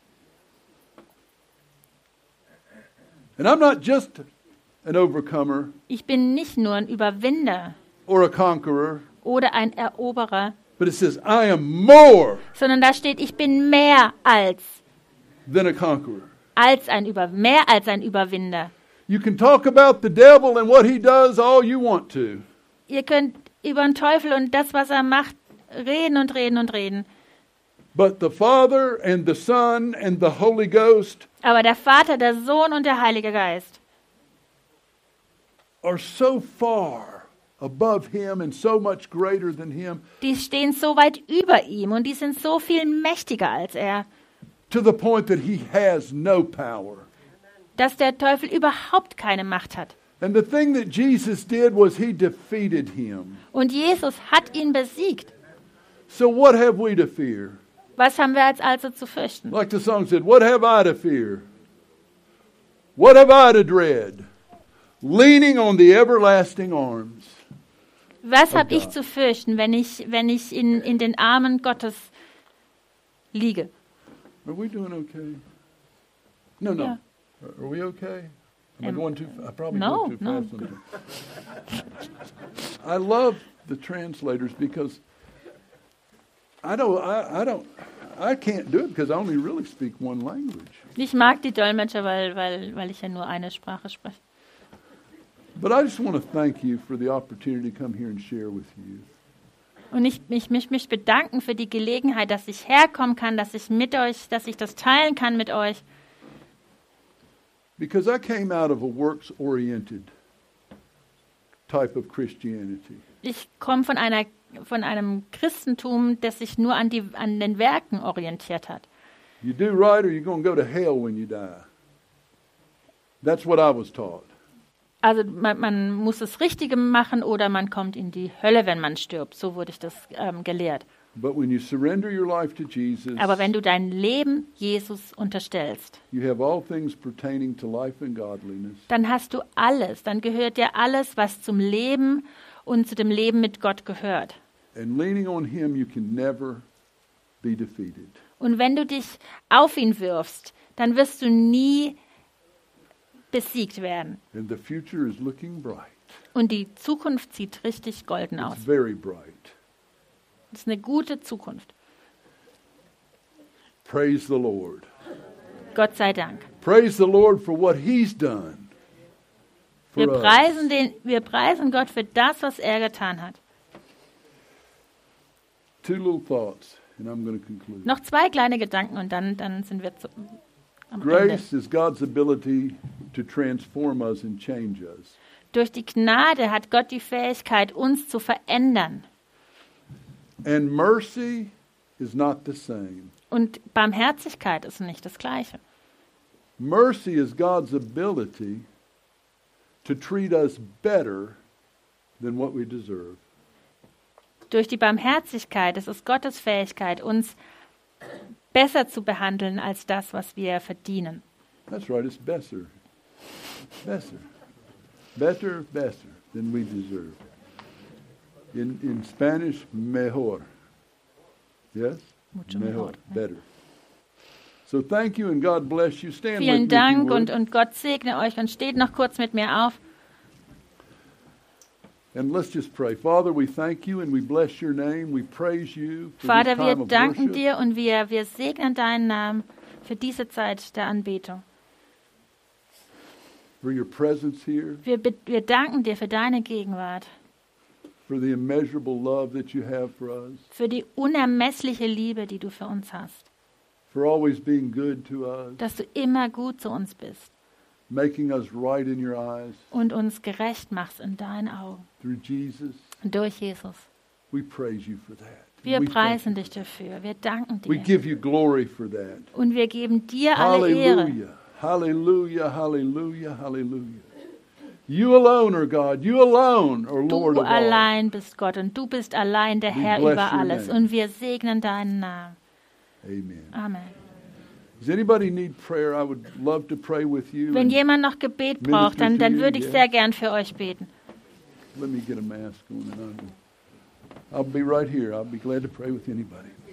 S1: And I'm not just an overcomer
S2: Ich bin nicht nur ein Überwinder
S1: or a conqueror,
S2: oder ein Eroberer,
S1: but it says I am more
S2: sondern da steht, ich bin mehr als
S1: than a conqueror.
S2: mehr als ein Überwinder.
S1: You can talk about the devil and what he does all you want to.
S2: Ihr könnt über den Teufel und das, was er macht, reden und reden und reden.
S1: But the Father and the Son and the Holy Ghost
S2: Aber der Vater, der Sohn und der Heilige Geist
S1: are so far above him and so much greater than him,
S2: die stehen so weit über ihm und die sind so viel mächtiger als er,
S1: to the point that he has no power.
S2: dass der Teufel überhaupt keine Macht hat.
S1: And the thing that Jesus did was he defeated him.
S2: Und Jesus hat ihn besiegt.
S1: So what have we to fear?
S2: Was haben wir jetzt also zu fürchten?
S1: Like the song said, what have I to fear? What have I to dread? Leaning on the everlasting arms.
S2: Was habe ich zu fürchten, wenn ich in den Armen Gottes liege?
S1: Are we doing okay? No.
S2: Yeah.
S1: Are we okay? Am I going too fast? I probably
S2: No,
S1: go too
S2: no.
S1: fast sometimes. I love the translators because I can't do it because I only really speak one language.
S2: Ich mag die Dolmetscher, weil ich ja nur eine Sprache spreche.
S1: But I just want to thank you for the opportunity to come here and share with you.
S2: Und ich möchte mich bedanken für die Gelegenheit, dass ich herkommen kann, dass ich das teilen kann mit euch.
S1: Because I came out of a works-oriented type of Christianity.
S2: Ich komme von einem Christentum, das sich nur an den Werken orientiert hat.
S1: You do right or you're going to go to hell when you die. That's what I was taught.
S2: Also man muss das Richtige machen oder man kommt in die Hölle, wenn man stirbt. So wurde ich das gelehrt.
S1: But when you surrender your life to Jesus,
S2: Aber wenn du dein Leben Jesus unterstellst,
S1: you have all things pertaining to life and godliness.
S2: dann hast du alles, dann gehört dir alles, was zum Leben und zu dem Leben mit Gott gehört.
S1: And leaning on him, you can never be defeated.
S2: Und wenn du dich auf ihn wirfst, dann wirst du nie besiegt werden.
S1: And the future is looking bright.
S2: Und die Zukunft sieht richtig golden aus.
S1: It's very bright.
S2: Das ist eine gute Zukunft.
S1: Praise the Lord.
S2: Gott sei Dank.
S1: Praise the Lord for what he's done for
S2: Wir preisen Gott für das, was er getan hat.
S1: Two little thoughts, and I'm going to conclude.
S2: Noch 2 kleine Gedanken und dann sind wir am Ende.
S1: Grace is God's ability to transform us and change us.
S2: Durch die Gnade hat Gott die Fähigkeit, uns zu verändern.
S1: And mercy is not the same.
S2: Und Barmherzigkeit ist nicht das Gleiche.
S1: Mercy is God's ability to treat us better than what we deserve.
S2: Durch die Barmherzigkeit ist es Gottes Fähigkeit, uns besser zu behandeln als das, was wir verdienen.
S1: That's right, it's besser. Besser. Better than we deserve. In Spanish, mejor. Yes?
S2: Mucho
S1: Mejor.
S2: mejor.
S1: Better. So thank you and God bless you. Stand with me
S2: Vielen
S1: if you
S2: Dank
S1: would.
S2: und Gott segne euch und steht noch kurz mit mir auf.
S1: And let's just pray. Father, we thank you and we bless your name. We praise you for
S2: Vater,
S1: this
S2: wir
S1: time of
S2: danken
S1: worship.
S2: dir und wir segnen deinen Namen für diese Zeit der Anbetung.
S1: For your presence here,
S2: Wir danken dir für deine Gegenwart,
S1: for the immeasurable love that you have for us,
S2: für die unermessliche Liebe, die du für uns hast,
S1: for always being good to us.
S2: dass du immer gut zu uns bist.
S1: making us right in your eyes
S2: und uns gerecht machst in deinen Augen.
S1: through Jesus.
S2: Durch Jesus.
S1: We praise you for that.
S2: Wir
S1: We thank
S2: preisen
S1: you.
S2: dich dafür. Wir danken
S1: We
S2: dir.
S1: give you glory for that.
S2: Und wir geben dir alle Ehre.
S1: Hallelujah, hallelujah, hallelujah, hallelujah. You alone are God. You alone are Lord
S2: Du
S1: of all.
S2: allein bist Gott und du bist allein der
S1: We
S2: Herr
S1: bless
S2: über
S1: your
S2: alles.
S1: name.
S2: Und wir segnen deinen Namen.
S1: Amen.
S2: Amen.
S1: Does anybody need prayer? I would love to pray with you.
S2: Wenn
S1: And
S2: jemand noch Gebet braucht,
S1: Minister to
S2: dann
S1: you,
S2: würde ich
S1: yeah.
S2: sehr gern für euch beten.
S1: let me get a mask on and I'll be right here. I'll be glad to pray with anybody.